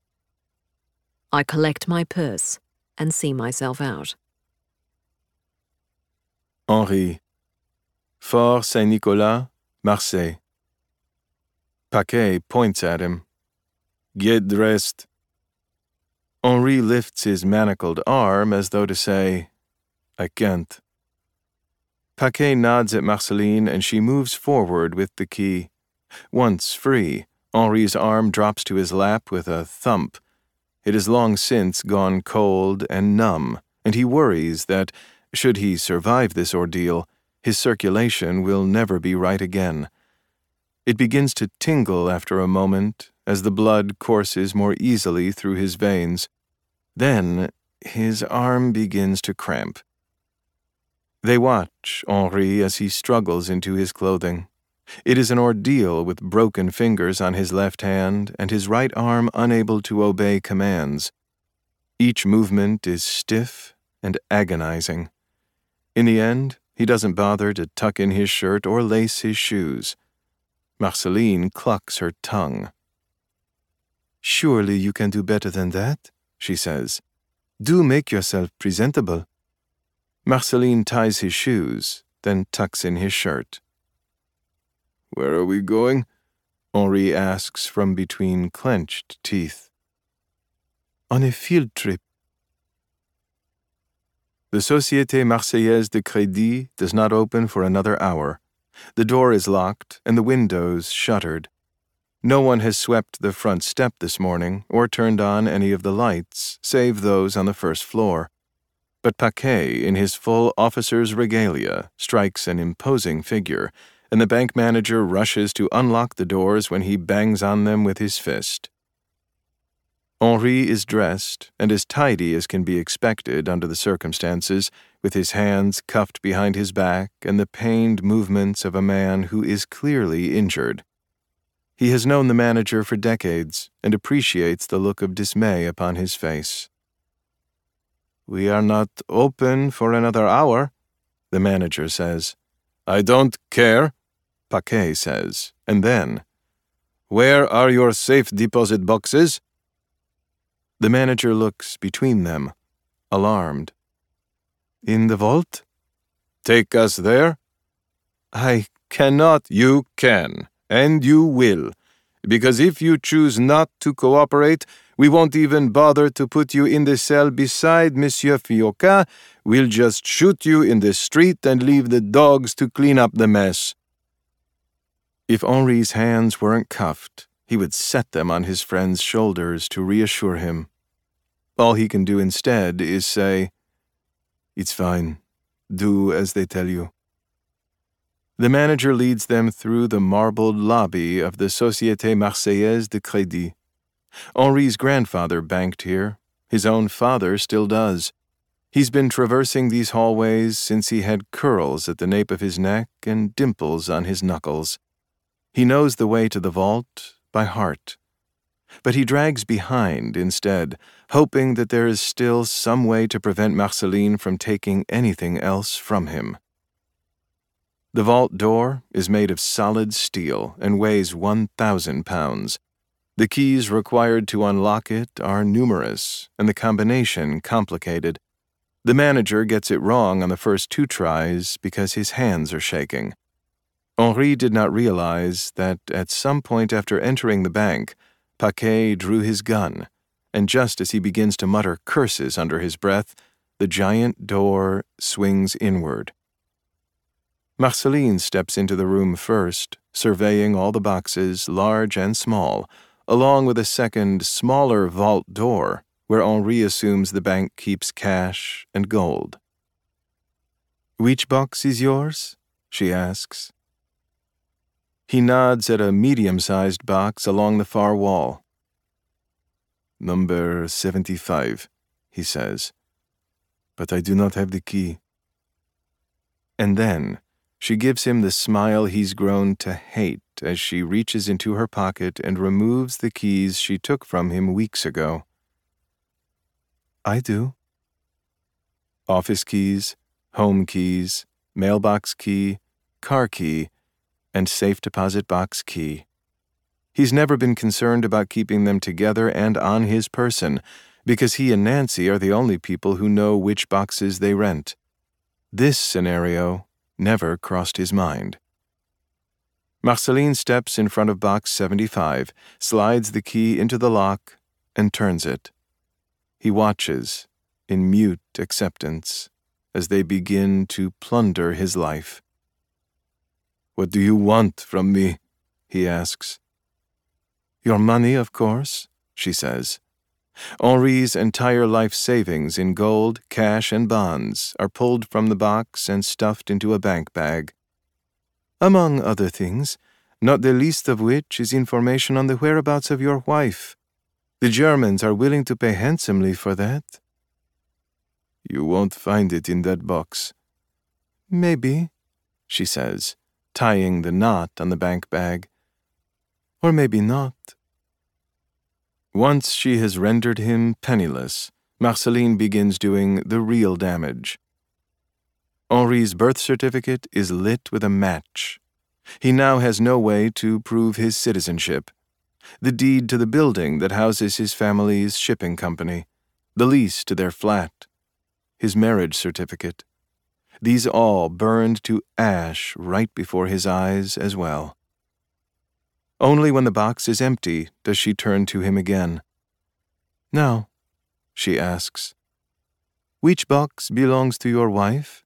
I collect my purse and see myself out. Henri. Fort Saint-Nicolas, Marseille. Paquet points at him. Get dressed. Henri lifts his manacled arm as though to say, I can't. Paquet nods at Marceline and she moves forward with the key. Once free, Henri's arm drops to his lap with a thump. It has long since gone cold and numb, and he worries that, should he survive this ordeal, his circulation will never be right again. It begins to tingle after a moment as the blood courses more easily through his veins. Then his arm begins to cramp. They watch Henri as he struggles into his clothing. It is an ordeal with broken fingers on his left hand and his right arm unable to obey commands. Each movement is stiff and agonizing. In the end, he doesn't bother to tuck in his shirt or lace his shoes. Marceline clucks her tongue. Surely you can do better than that, she says. Do make yourself presentable. Marceline ties his shoes, then tucks in his shirt. Where are we going? Henri asks from between clenched teeth. On a field trip. The Société Marseillaise de Crédit does not open for another hour. The door is locked and the windows shuttered. No one has swept the front step this morning or turned on any of the lights, save those on the first floor. But Paquet, in his full officer's regalia, strikes an imposing figure, and the bank manager rushes to unlock the doors when he bangs on them with his fist. Henri is dressed and as tidy as can be expected under the circumstances, with his hands cuffed behind his back and the pained movements of a man who is clearly injured. He has known the manager for decades and appreciates the look of dismay upon his face. We are not open for another hour, the manager says. I don't care, Paquet says, and then, where are your safe deposit boxes? The manager looks between them, alarmed. In the vault? Take us there? I cannot. You can, and you will, because if you choose not to cooperate, we won't even bother to put you in the cell beside Monsieur Fiocca. We'll just shoot you in the street and leave the dogs to clean up the mess. If Henri's hands weren't cuffed, he would set them on his friend's shoulders to reassure him. All he can do instead is say, It's fine. Do as they tell you. The manager leads them through the marbled lobby of the Société Marseillaise de Crédit. Henri's grandfather banked here. His own father still does. He's been traversing these hallways since he had curls at the nape of his neck and dimples on his knuckles. He knows the way to the vault by heart. But he drags behind instead, hoping that there is still some way to prevent Marceline from taking anything else from him. The vault door is made of solid steel and weighs 1,000 pounds. The keys required to unlock it are numerous, and the combination complicated. The manager gets it wrong on the first 2 tries because his hands are shaking. Henri did not realize that at some point after entering the bank, Paquet drew his gun, and just as he begins to mutter curses under his breath, the giant door swings inward. Marceline steps into the room first, surveying all the boxes, large and small, along with a second, smaller vault door, where Henri assumes the bank keeps cash and gold. Which box is yours? She asks. He nods at a medium-sized box along the far wall. Number 75, he says. But I do not have the key. And then she gives him the smile he's grown to hate as she reaches into her pocket and removes the keys she took from him weeks ago. I do. Office keys, home keys, mailbox key, car key, and safe deposit box key. He's never been concerned about keeping them together and on his person, because he and Nancy are the only people who know which boxes they rent. This scenario never crossed his mind. Marceline steps in front of box 75, slides the key into the lock, and turns it. He watches, in mute acceptance, as they begin to plunder his life. "What do you want from me?" he asks. "Your money, of course," she says. Henri's entire life savings in gold, cash, and bonds are pulled from the box and stuffed into a bank bag. "Among other things, not the least of which is information on the whereabouts of your wife. The Germans are willing to pay handsomely for that." "You won't find it in that box." "Maybe," she says, tying the knot on the bank bag. "Or maybe not." Once she has rendered him penniless, Marceline begins doing the real damage. Henri's birth certificate is lit with a match. He now has no way to prove his citizenship. The deed to the building that houses his family's shipping company, the lease to their flat, his marriage certificate. These all burned to ash right before his eyes as well. Only when the box is empty does she turn to him again. "Now," she asks, "which box belongs to your wife?"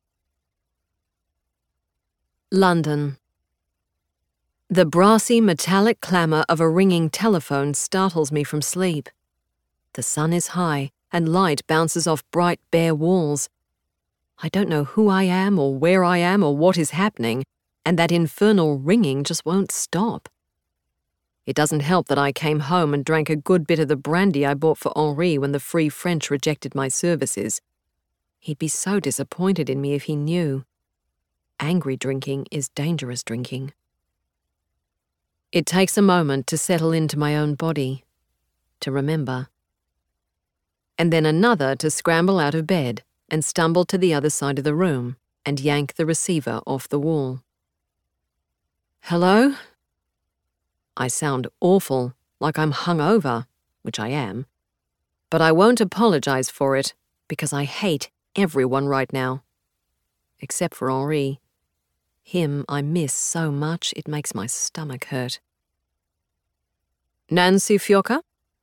London. The brassy metallic clamour of a ringing telephone startles me from sleep. The sun is high, and light bounces off bright bare walls. I don't know who I am or where I am or what is happening, and that infernal ringing just won't stop. It doesn't help that I came home and drank a good bit of the brandy I bought for Henri when the Free French rejected my services. He'd be so disappointed in me if he knew. Angry drinking is dangerous drinking. It takes a moment to settle into my own body, to remember. And then another to scramble out of bed and stumble to the other side of the room and yank the receiver off the wall. "Hello?" I sound awful, like I'm hungover, which I am. But I won't apologize for it, because I hate everyone right now. Except for Henri. Him I miss so much it makes my stomach hurt. "Nancy Fiocca?"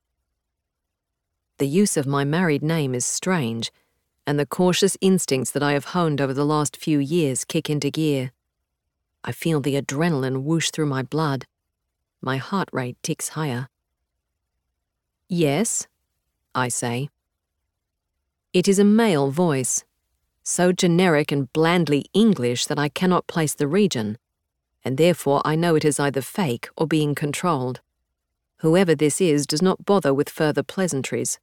The use of my married name is strange, and the cautious instincts that I have honed over the last few years kick into gear. I feel the adrenaline whoosh through my blood. My heart rate ticks higher. "Yes," I say. It is a male voice, so generic and blandly English that I cannot place the region, and therefore I know it is either fake or being controlled. Whoever this is does not bother with further pleasantries.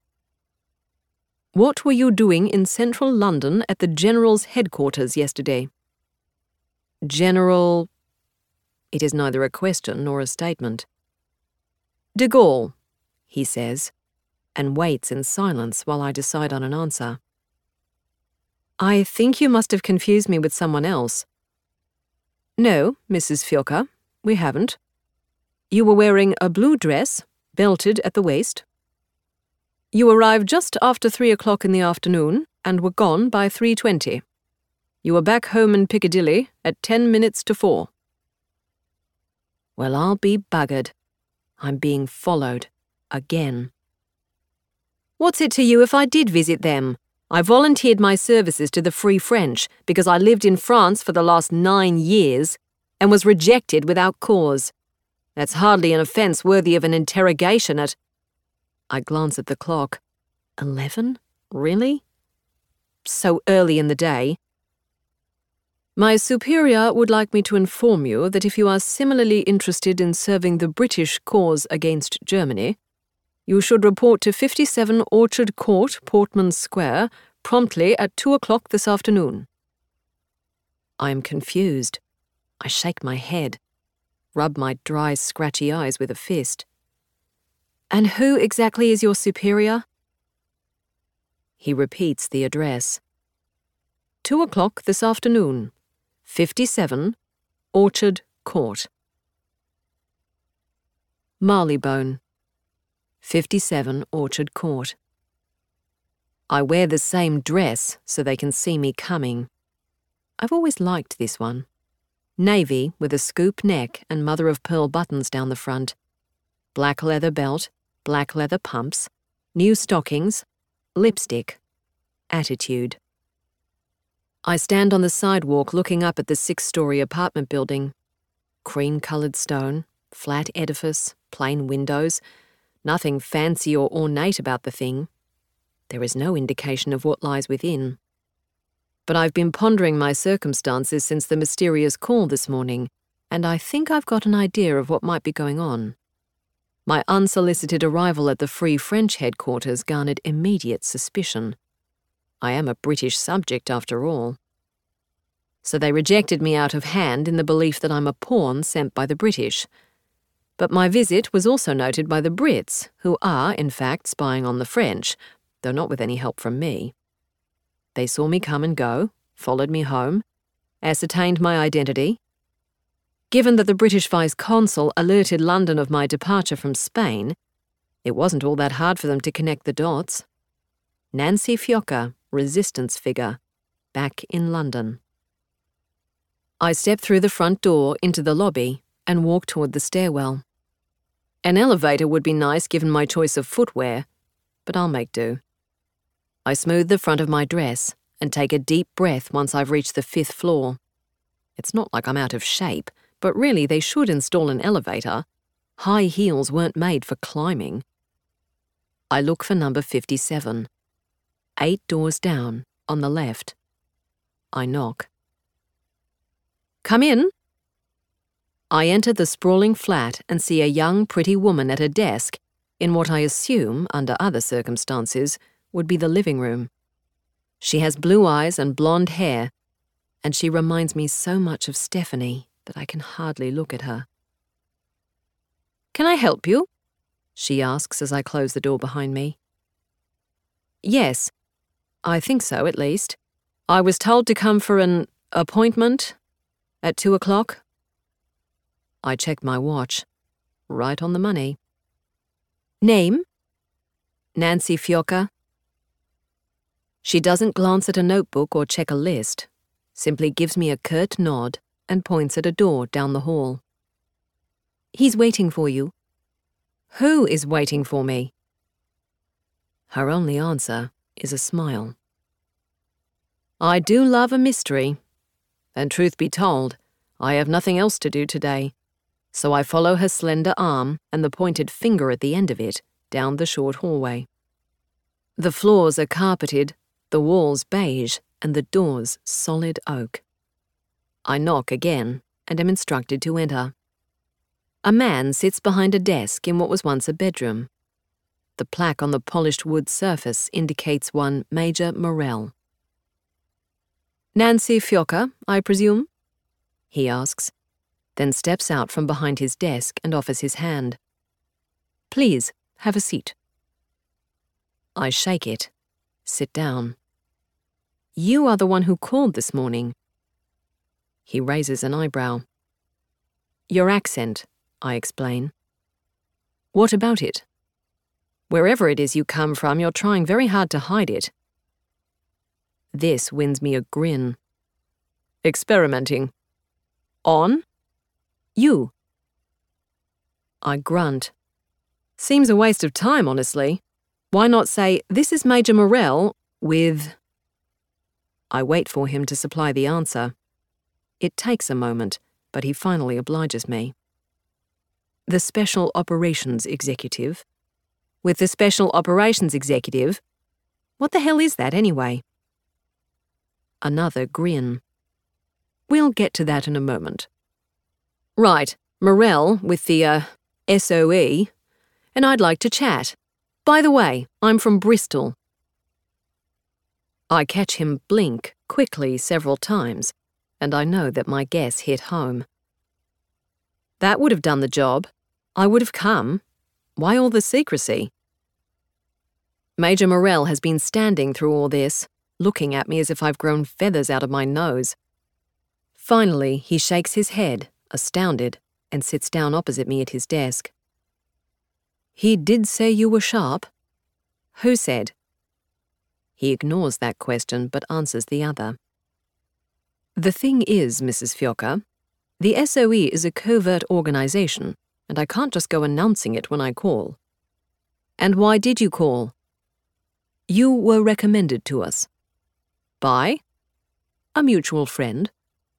"What were you doing in central London at the General's headquarters yesterday?" "General..." It is neither a question nor a statement. "De Gaulle," he says, and waits in silence while I decide on an answer. "I think you must have confused me with someone else." "No, Mrs. Fiocca, we haven't. You were wearing a blue dress, belted at the waist. You arrived just after 3 o'clock in the afternoon and were gone by 3:20. You were back home in Piccadilly at 10 minutes to 4. Well, I'll be buggered. I'm being followed. Again. "What's it to you if I did visit them? I volunteered my services to the Free French because I lived in France for the last 9 years and was rejected without cause. That's hardly an offence worthy of an interrogation at..." I glance at the clock. 11? Really? So early in the day. "My superior would like me to inform you that if you are similarly interested in serving the British cause against Germany, you should report to 57 Orchard Court, Portman Square, promptly at 2 o'clock this afternoon." I am confused. I shake my head, rub my dry, scratchy eyes with a fist. "And who exactly is your superior?" He repeats the address. 2 o'clock this afternoon, 57 Orchard Court. Marleybone, 57 Orchard Court. I wear the same dress so they can see me coming. I've always liked this one. Navy with a scoop neck and mother-of-pearl buttons down the front. Black leather belt, black leather pumps, new stockings, lipstick, attitude. I stand on the sidewalk looking up at the 6-story apartment building. Cream-coloured stone, flat edifice, plain windows, nothing fancy or ornate about the thing. There is no indication of what lies within. But I've been pondering my circumstances since the mysterious call this morning, and I think I've got an idea of what might be going on. My unsolicited arrival at the Free French headquarters garnered immediate suspicion. I am a British subject after all. So they rejected me out of hand in the belief that I'm a pawn sent by the British. But my visit was also noted by the Brits, who are, in fact, spying on the French, though not with any help from me. They saw me come and go, followed me home, ascertained my identity. Given that the British Vice-Consul alerted London of my departure from Spain, it wasn't all that hard for them to connect the dots. Nancy Fiocca, resistance figure, back in London. I step through the front door into the lobby and walk toward the stairwell. An elevator would be nice given my choice of footwear, but I'll make do. I smooth the front of my dress and take a deep breath once I've reached the 5th floor. It's not like I'm out of shape, but really they should install an elevator. High heels weren't made for climbing. I look for number 57. 8 doors down, on the left. I knock. Come in. I enter the sprawling flat and see a young, pretty woman at a desk in what I assume, under other circumstances, would be the living room. She has blue eyes and blonde hair, and she reminds me so much of Stephanie that I can hardly look at her. "Can I help you?" she asks as I close the door behind me. "Yes, I think so at least. I was told to come for an appointment at 2 o'clock. I checked my watch. Right on the money. "Name?" "Nancy Fiocca." She doesn't glance at a notebook or check a list, simply gives me a curt nod and points at a door down the hall. "He's waiting for you." "Who is waiting for me?" Her only answer is a smile. I do love a mystery, and truth be told, I have nothing else to do today, so I follow her slender arm and the pointed finger at the end of it down the short hallway. The floors are carpeted, the walls beige, and the doors solid oak. I knock again and am instructed to enter. A man sits behind a desk in what was once a bedroom. The plaque on the polished wood surface indicates one Major Morell. "Nancy Fiocca, I presume?" he asks, then steps out from behind his desk and offers his hand. "Please, have a seat." I shake it. Sit down. "You are the one who called this morning." He raises an eyebrow. "Your accent," I explain. "What about it?" "Wherever it is you come from, you're trying very hard to hide it." This wins me a grin. "Experimenting." "On?" "You." I grunt. "Seems a waste of time, honestly. Why not say, 'This is Major Morell with—'" I wait for him to supply the answer. It takes a moment, but he finally obliges me. "The Special Operations Executive." "With the Special Operations Executive? What the hell is that anyway?" Another grin. "We'll get to that in a moment." "Right, Morell with the, SOE, and I'd like to chat. By the way, I'm from Bristol." I catch him blink quickly several times, and I know that my guess hit home. That would have done the job. I would have come. Why all the secrecy? Major Morell has been standing through all this, looking at me as if I've grown feathers out of my nose. Finally, he shakes his head, astounded, and sits down opposite me at his desk. "He did say you were sharp." "Who said?" He ignores that question but answers the other. "The thing is, Mrs. Fiocca, The SOE is a covert organization, and I can't just go announcing it when I call. And why did you call? You were recommended to us. By? A mutual friend.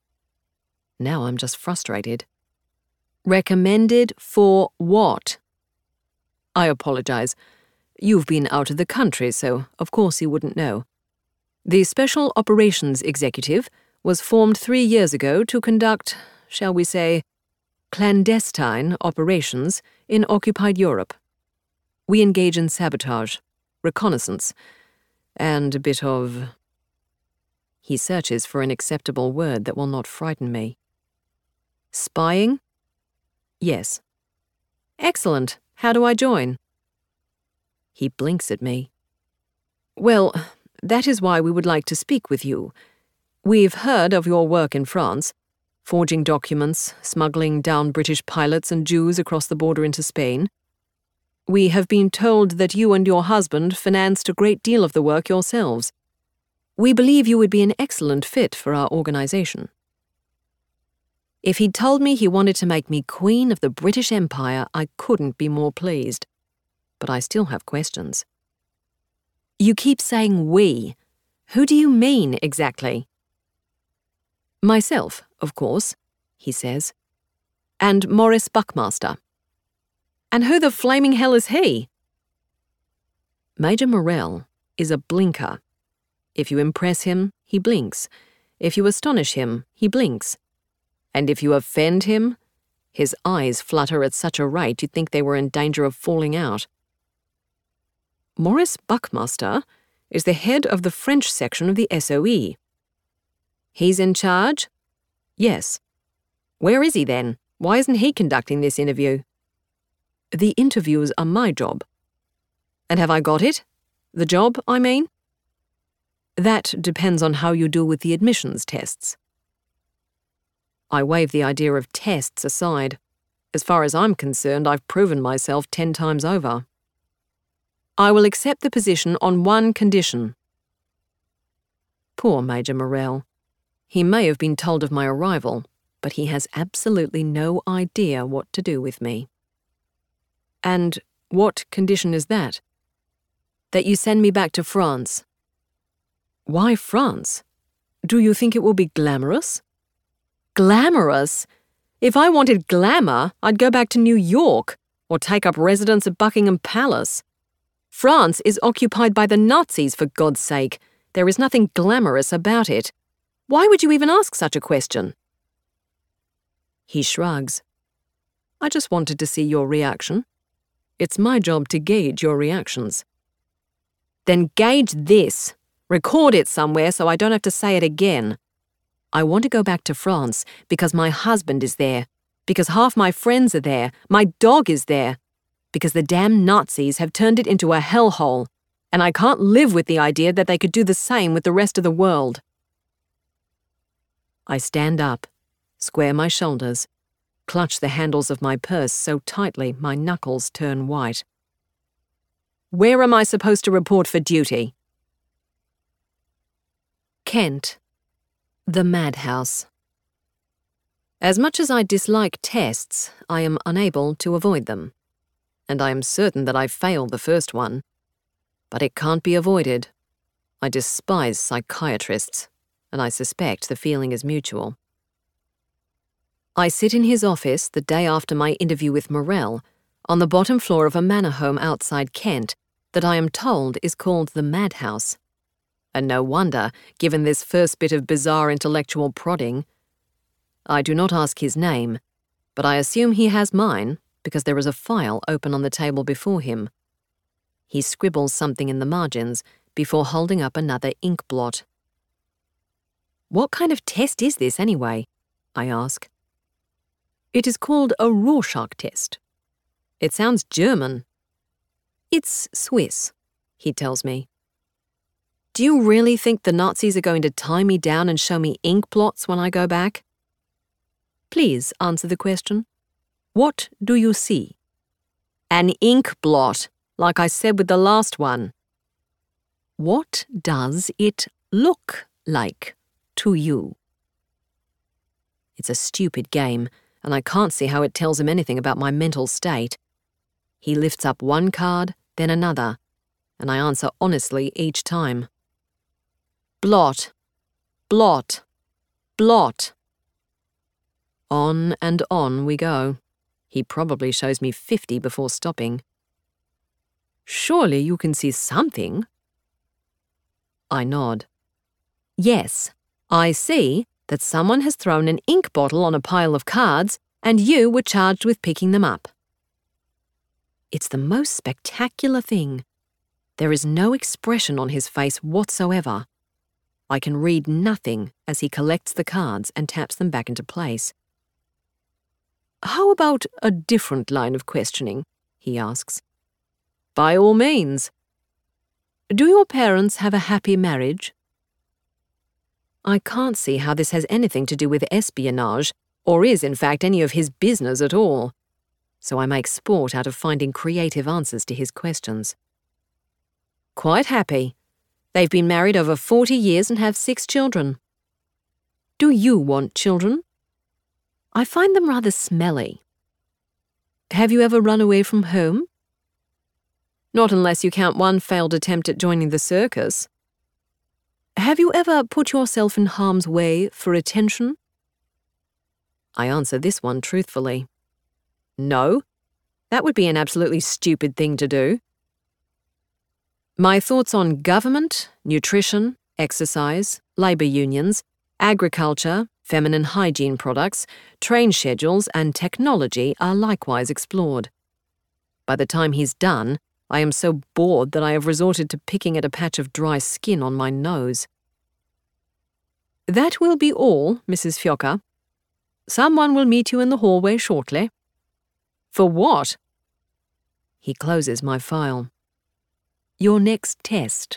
Now I'm just frustrated. Recommended for what? I apologize. You've been out of the country, so of course you wouldn't know. The Special Operations Executive was formed 3 years ago to conduct, shall we say, clandestine operations in occupied Europe. We engage in sabotage, reconnaissance, and a bit of... He searches for an acceptable word that will not frighten me. Spying? Yes. Excellent. How do I join? He blinks at me. Well, that is why we would like to speak with you. We've heard of your work in France, forging documents, smuggling down British pilots and Jews across the border into Spain. We have been told that you and your husband financed a great deal of the work yourselves. We believe you would be an excellent fit for our organization. If he'd told me he wanted to make me Queen of the British Empire, I couldn't be more pleased. But I still have questions. You keep saying we. Who do you mean exactly? Myself, of course, he says. And Maurice Buckmaster. And who the flaming hell is he? Major Morrell is a blinker. If you impress him, he blinks. If you astonish him, he blinks. And if you offend him, his eyes flutter at such a rate you'd think they were in danger of falling out. Maurice Buckmaster is the head of the French section of the SOE. He's in charge? Yes. Where is he then? Why isn't he conducting this interview? The interviews are my job. And have I got it? The job, I mean? That depends on how you do with the admissions tests. I wave the idea of tests aside. As far as I'm concerned, I've proven myself 10 times over. I will accept the position on one condition. Poor Major Morrell. He may have been told of my arrival, but he has absolutely no idea what to do with me. And what condition is that? That you send me back to France. Why France? Do you think it will be glamorous? Glamorous? If I wanted glamour, I'd go back to New York or take up residence at Buckingham Palace. France is occupied by the Nazis, for God's sake. There is nothing glamorous about it. Why would you even ask such a question? He shrugs. I just wanted to see your reaction. It's my job to gauge your reactions. Then gauge this. Record it somewhere so I don't have to say it again. I want to go back to France because my husband is there, because half my friends are there, my dog is there, because the damn Nazis have turned it into a hellhole, and I can't live with the idea that they could do the same with the rest of the world. I stand up, square my shoulders, clutch the handles of my purse so tightly my knuckles turn white. Where am I supposed to report for duty? Kent. The madhouse. As much as I dislike tests, I am unable to avoid them. And I am certain that I failed the first one. But it can't be avoided. I despise psychiatrists, and I suspect the feeling is mutual. I sit in his office the day after my interview with Morrell, on the bottom floor of a manor home outside Kent that I am told is called the Madhouse. And no wonder, given this first bit of bizarre intellectual prodding. I do not ask his name, but I assume he has mine because there is a file open on the table before him. He scribbles something in the margins before holding up another ink blot. What kind of test is this anyway? I ask. It is called a Rorschach test. It sounds German. It's Swiss, he tells me. Do you really think the Nazis are going to tie me down and show me ink blots when I go back? Please answer the question. What do you see? An ink blot, like I said with the last one. What does it look like to you? It's a stupid game, and I can't see how it tells him anything about my mental state. He lifts up one card, then another, and I answer honestly each time. Blot, blot, blot. On and on we go. He probably shows me 50 before stopping. Surely you can see something? I nod. Yes, I see that someone has thrown an ink bottle on a pile of cards and you were charged with picking them up. It's the most spectacular thing. There is no expression on his face whatsoever. I can read nothing as he collects the cards and taps them back into place. How about a different line of questioning? He asks. By all means. Do your parents have a happy marriage? I can't see how this has anything to do with espionage, or is in fact any of his business at all. So I make sport out of finding creative answers to his questions. Quite happy. They've been married over 40 years and have 6 children. Do you want children? I find them rather smelly. Have you ever run away from home? Not unless you count one failed attempt at joining the circus. Have you ever put yourself in harm's way for attention? I answer this one truthfully. No, that would be an absolutely stupid thing to do. My thoughts on government, nutrition, exercise, labour unions, agriculture, feminine hygiene products, train schedules and technology are likewise explored. By the time he's done, I am so bored that I have resorted to picking at a patch of dry skin on my nose. That will be all, Mrs. Fjoka. Someone will meet you in the hallway shortly. For what? He closes my file. Your next test.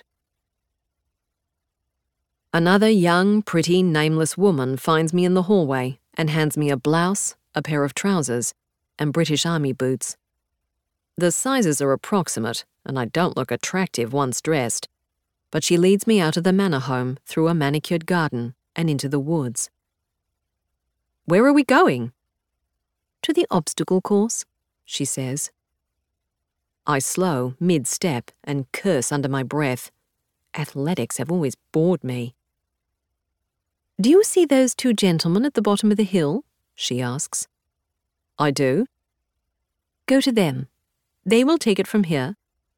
Another young, pretty, nameless woman finds me in the hallway and hands me a blouse, a pair of trousers, and British Army boots. The sizes are approximate, and I don't look attractive once dressed, but she leads me out of the manor home through a manicured garden and into the woods. Where are we going? To the obstacle course, she says. I slow mid-step and curse under my breath. Athletics have always bored me. Do you see those 2 gentlemen at the bottom of the hill? She asks. I do. Go to them. They will take it from here.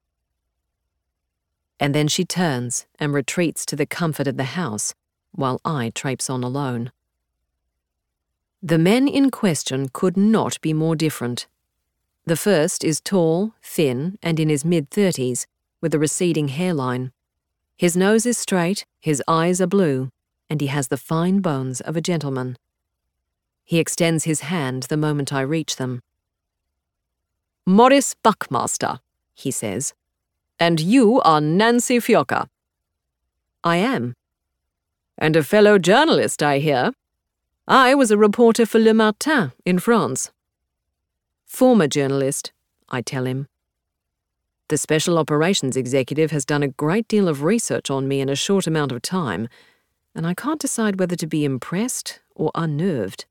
And then she turns and retreats to the comfort of the house, while I traipse on alone. The men in question could not be more different. The first is tall, thin, and in his mid-30s, with a receding hairline. His nose is straight, his eyes are blue, and he has the fine bones of a gentleman. He extends his hand the moment I reach them. Morris Buckmaster, he says. And you are Nancy Fjoka. I am. And a fellow journalist, I hear. I was a reporter for Le Matin in France. Former journalist, I tell him. The Special Operations Executive has done a great deal of research on me in a short amount of time, and I can't decide whether to be impressed or unnerved.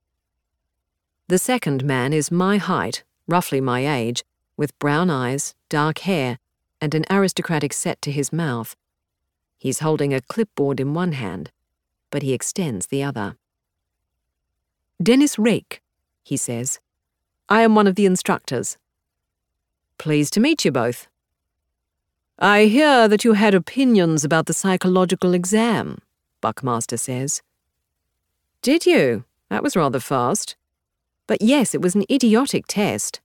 The second man is my height, roughly my age, with brown eyes, dark hair, and an aristocratic set to his mouth. He's holding a clipboard in one hand, but he extends the other. Dennis Rake, he says. I am one of the instructors. Pleased to meet you both. I hear that you had opinions about the psychological exam, Buckmaster says. Did you? That was rather fast. But yes, it was an idiotic test.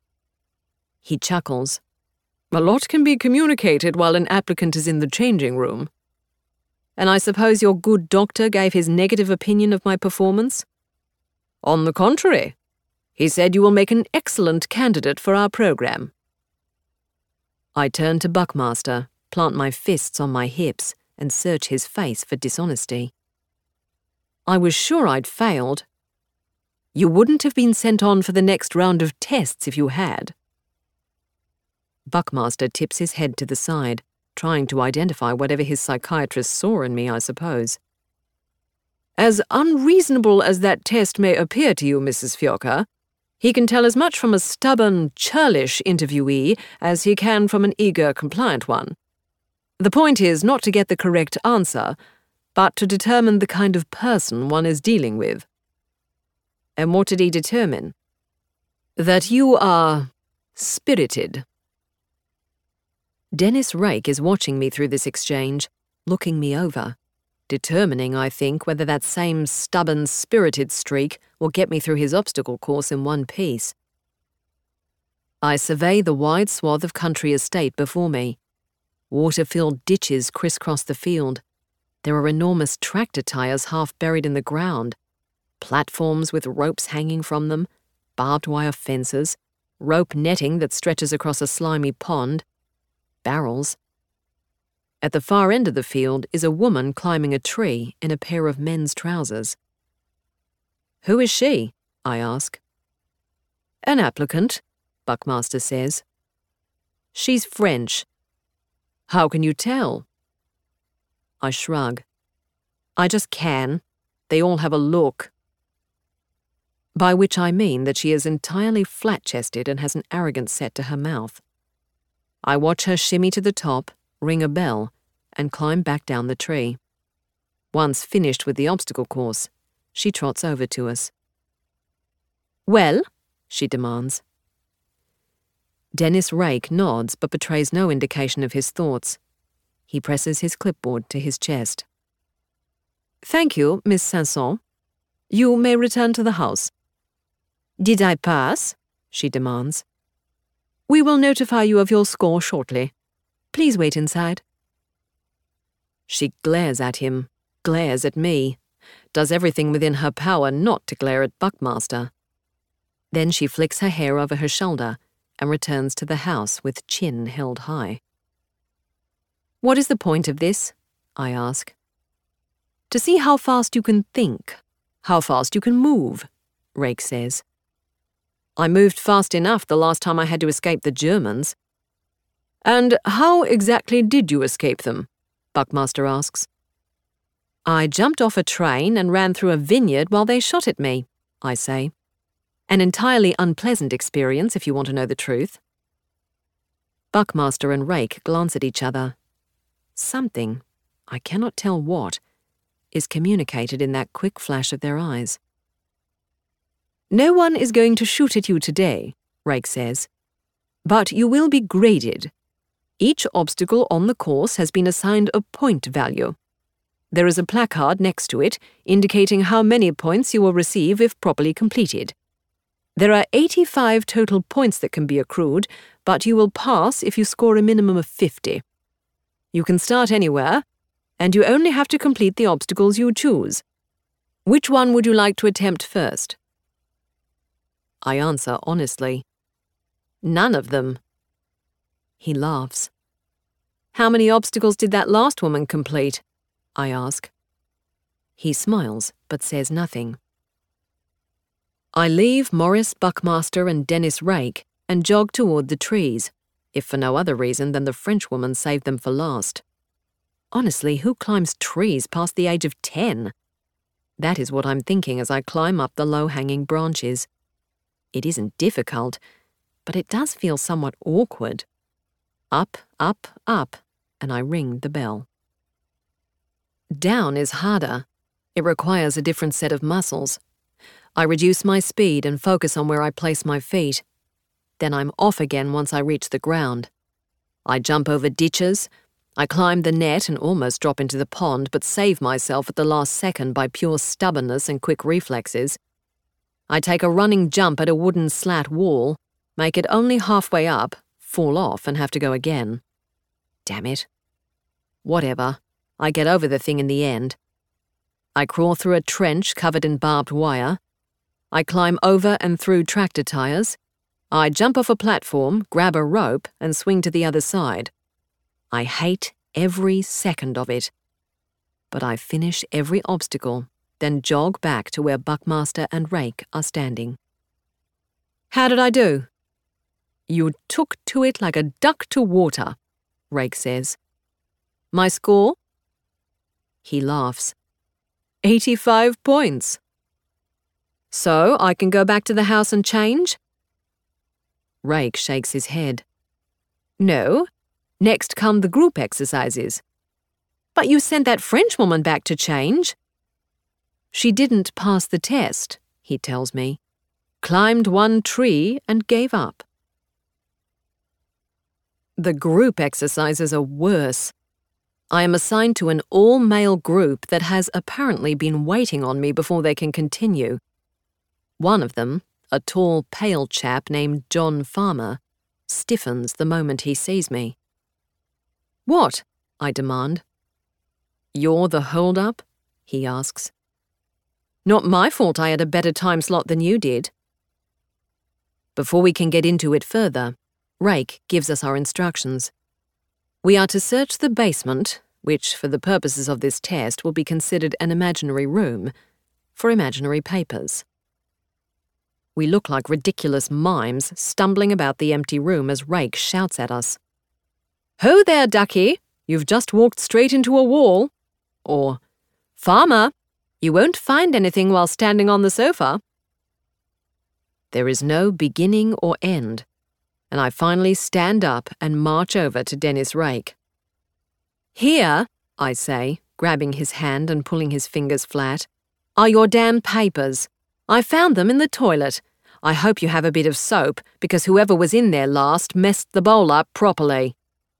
He chuckles. A lot can be communicated while an applicant is in the changing room. And I suppose your good doctor gave his negative opinion of my performance? On the contrary. He said you will make an excellent candidate for our program. I turn to Buckmaster, plant my fists on my hips, and search his face for dishonesty. I was sure I'd failed. You wouldn't have been sent on for the next round of tests if you had. Buckmaster tips his head to the side, trying to identify whatever his psychiatrist saw in me, I suppose. As unreasonable as that test may appear to you, Mrs. Fiocca, he can tell as much from a stubborn, churlish interviewee as he can from an eager, compliant one. The point is not to get the correct answer, but to determine the kind of person one is dealing with. And what did he determine? That you are spirited. Dennis Rake is watching me through this exchange, looking me over, determining, I think, whether that same stubborn, spirited streak will get me through his obstacle course in one piece. I survey the wide swath of country estate before me. Water-filled ditches crisscross the field. There are enormous tractor tires half buried in the ground, platforms with ropes hanging from them, barbed wire fences, rope netting that stretches across a slimy pond, barrels. At the far end of the field is a woman climbing a tree in a pair of men's trousers. "Who is she?" I ask. "An applicant," Buckmaster says. "She's French." "How can you tell?" I shrug. "I just can. They all have a look." By which I mean that she is entirely flat-chested and has an arrogant set to her mouth. I watch her shimmy to the top, ring a bell, and climb back down the tree. Once finished with the obstacle course, she trots over to us. "Well?" she demands. Dennis Rake nods but betrays no indication of his thoughts. He presses his clipboard to his chest. "Thank you, Miss Sanson. You may return to the house." "Did I pass?" she demands. "We will notify you of your score shortly. Please wait inside." She glares at him, glares at me, does everything within her power not to glare at Buckmaster. Then she flicks her hair over her shoulder and returns to the house with chin held high. "What is the point of this?" I ask. "To see how fast you can think, how fast you can move," Rake says. "I moved fast enough the last time I had to escape the Germans." "And how exactly did you escape them?" Buckmaster asks. "I jumped off a train and ran through a vineyard while they shot at me," I say. "An entirely unpleasant experience, if you want to know the truth." Buckmaster and Rake glance at each other. Something, I cannot tell what, is communicated in that quick flash of their eyes. "No one is going to shoot at you today," Rake says, "but you will be graded. Each obstacle on the course has been assigned a point value. There is a placard next to it indicating how many points you will receive if properly completed. There are 85 total points that can be accrued, but you will pass if you score a minimum of 50. You can start anywhere, and you only have to complete the obstacles you choose. Which one would you like to attempt first?" I answer honestly, "None of them." He laughs. "How many obstacles did that last woman complete?" I ask. He smiles, but says nothing. I leave Morris Buckmaster and Dennis Rake and jog toward the trees, if for no other reason than the Frenchwoman saved them for last. Honestly, who climbs trees past the age of 10? That is what I'm thinking as I climb up the low-hanging branches. It isn't difficult, but it does feel somewhat awkward. Up, up, up, and I ring the bell. Down is harder. It requires a different set of muscles. I reduce my speed and focus on where I place my feet. Then I'm off again once I reach the ground. I jump over ditches. I climb the net and almost drop into the pond, but save myself at the last second by pure stubbornness and quick reflexes. I take a running jump at a wooden slat wall, make it only halfway up, fall off and have to go again. Damn it. Whatever. I get over the thing in the end. I crawl through a trench covered in barbed wire. I climb over and through tractor tires. I jump off a platform, grab a rope, and swing to the other side. I hate every second of it. But I finish every obstacle, then jog back to where Buckmaster and Rake are standing. "How did I do?" "You took to it like a duck to water," Rake says. "My score?" He laughs. 85 points. So I can go back to the house and change? Rake shakes his head. No. Next come the group exercises. But you sent that Frenchwoman back to change. She didn't pass the test, he tells me. Climbed one tree and gave up. The group exercises are worse. I am assigned to an all-male group that has apparently been waiting on me before they can continue. One of them, a tall, pale chap named John Farmer, stiffens the moment he sees me. What? I demand. You're the hold-up? He asks. Not my fault I had a better time slot than you did. Before we can get into it further, Rake gives us our instructions. We are to search the basement, which for the purposes of this test will be considered an imaginary room, for imaginary papers. We look like ridiculous mimes stumbling about the empty room as Rake shouts at us. Ho there, ducky! You've just walked straight into a wall. Or, Farmer, you won't find anything while standing on the sofa. There is no beginning or end, and I finally stand up and march over to Dennis Rake. Here, I say, grabbing his hand and pulling his fingers flat, are your damn papers. I found them in the toilet. I hope you have a bit of soap, because whoever was in there last messed the bowl up properly.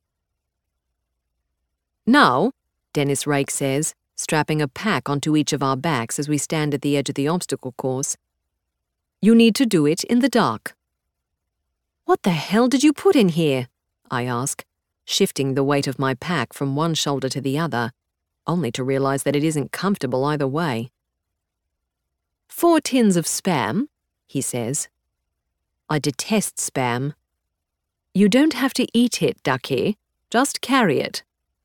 Now, Dennis Rake says, strapping a pack onto each of our backs as we stand at the edge of the obstacle course, you need to do it in the dark. What the hell did you put in here? I ask, shifting the weight of my pack from one shoulder to the other, only to realize that it isn't comfortable either way. 4 tins of Spam, he says. I detest Spam. You don't have to eat it, ducky. Just carry it.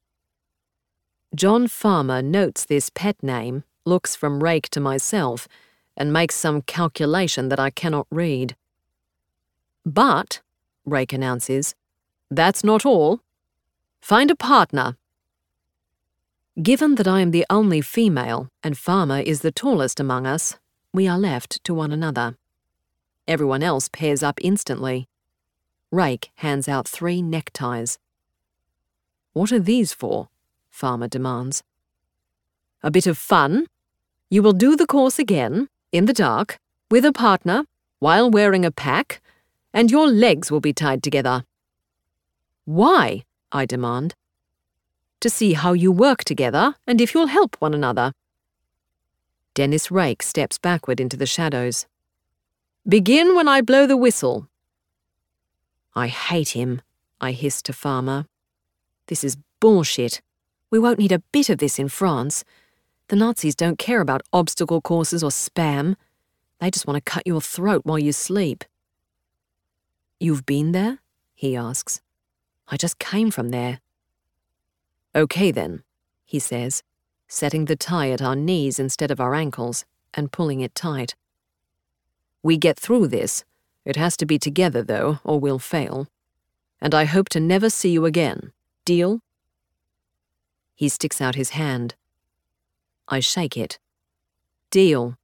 John Farmer notes this pet name, looks from Rake to myself, and makes some calculation that I cannot read. But, Rake announces, that's not all. Find a partner. Given that I am the only female and Farmer is the tallest among us, we are left to one another. Everyone else pairs up instantly. Rake hands out 3 neckties. What are these for? Farmer demands. A bit of fun. You will do the course again, in the dark, with a partner, while wearing a pack, and your legs will be tied together. Why? I demand. To see how you work together and if you'll help one another. Dennis Rake steps backward into the shadows. Begin when I blow the whistle. I hate him, I hiss to Farmer. This is bullshit. We won't need a bit of this in France. The Nazis don't care about obstacle courses or Spam. They just want to cut your throat while you sleep. You've been there? He asks. I just came from there. Okay then, he says, setting the tie at our knees instead of our ankles and pulling it tight. We get through this. It has to be together, though, or we'll fail. And I hope to never see you again. Deal? He sticks out his hand. I shake it. Deal.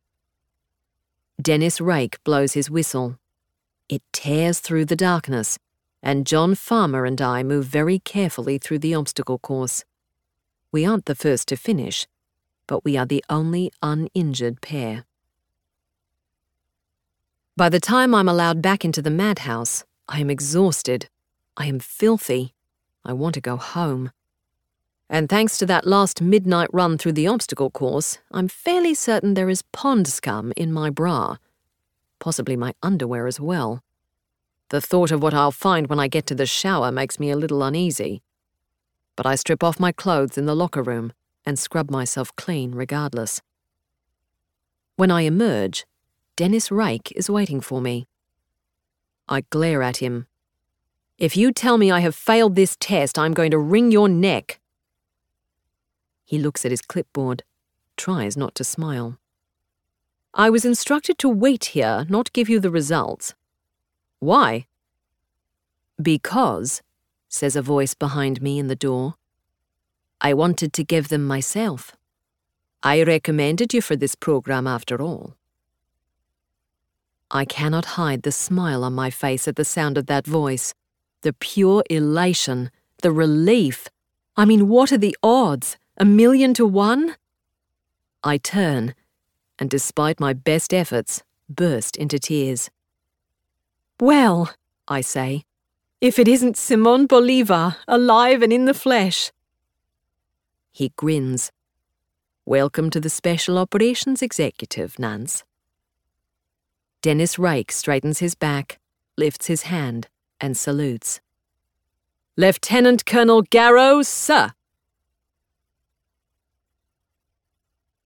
Dennis Rake blows his whistle. It tears through the darkness, and John Farmer and I move very carefully through the obstacle course. We aren't the first to finish, but we are the only uninjured pair. By the time I'm allowed back into the madhouse, I am exhausted. I am filthy. I want to go home. And thanks to that last midnight run through the obstacle course, I'm fairly certain there is pond scum in my bra. Possibly my underwear as well. The thought of what I'll find when I get to the shower makes me a little uneasy. But I strip off my clothes in the locker room and scrub myself clean regardless. When I emerge, Dennis Rake is waiting for me. I glare at him. If you tell me I have failed this test, I'm going to wring your neck. He looks at his clipboard, tries not to smile. I was instructed to wait here, not give you the results. Why? Because, says a voice behind me in the door, I wanted to give them myself. I recommended you for this program after all. I cannot hide the smile on my face at the sound of that voice. The pure elation, the relief. I mean, what are the odds? 1,000,000 to 1? I turn, and despite my best efforts, burst into tears. Well, I say, if it isn't Simón Bolívar, alive and in the flesh. He grins. Welcome to the Special Operations Executive, Nance. Dennis Reich straightens his back, lifts his hand, and salutes. Lieutenant Colonel Garrow, sir!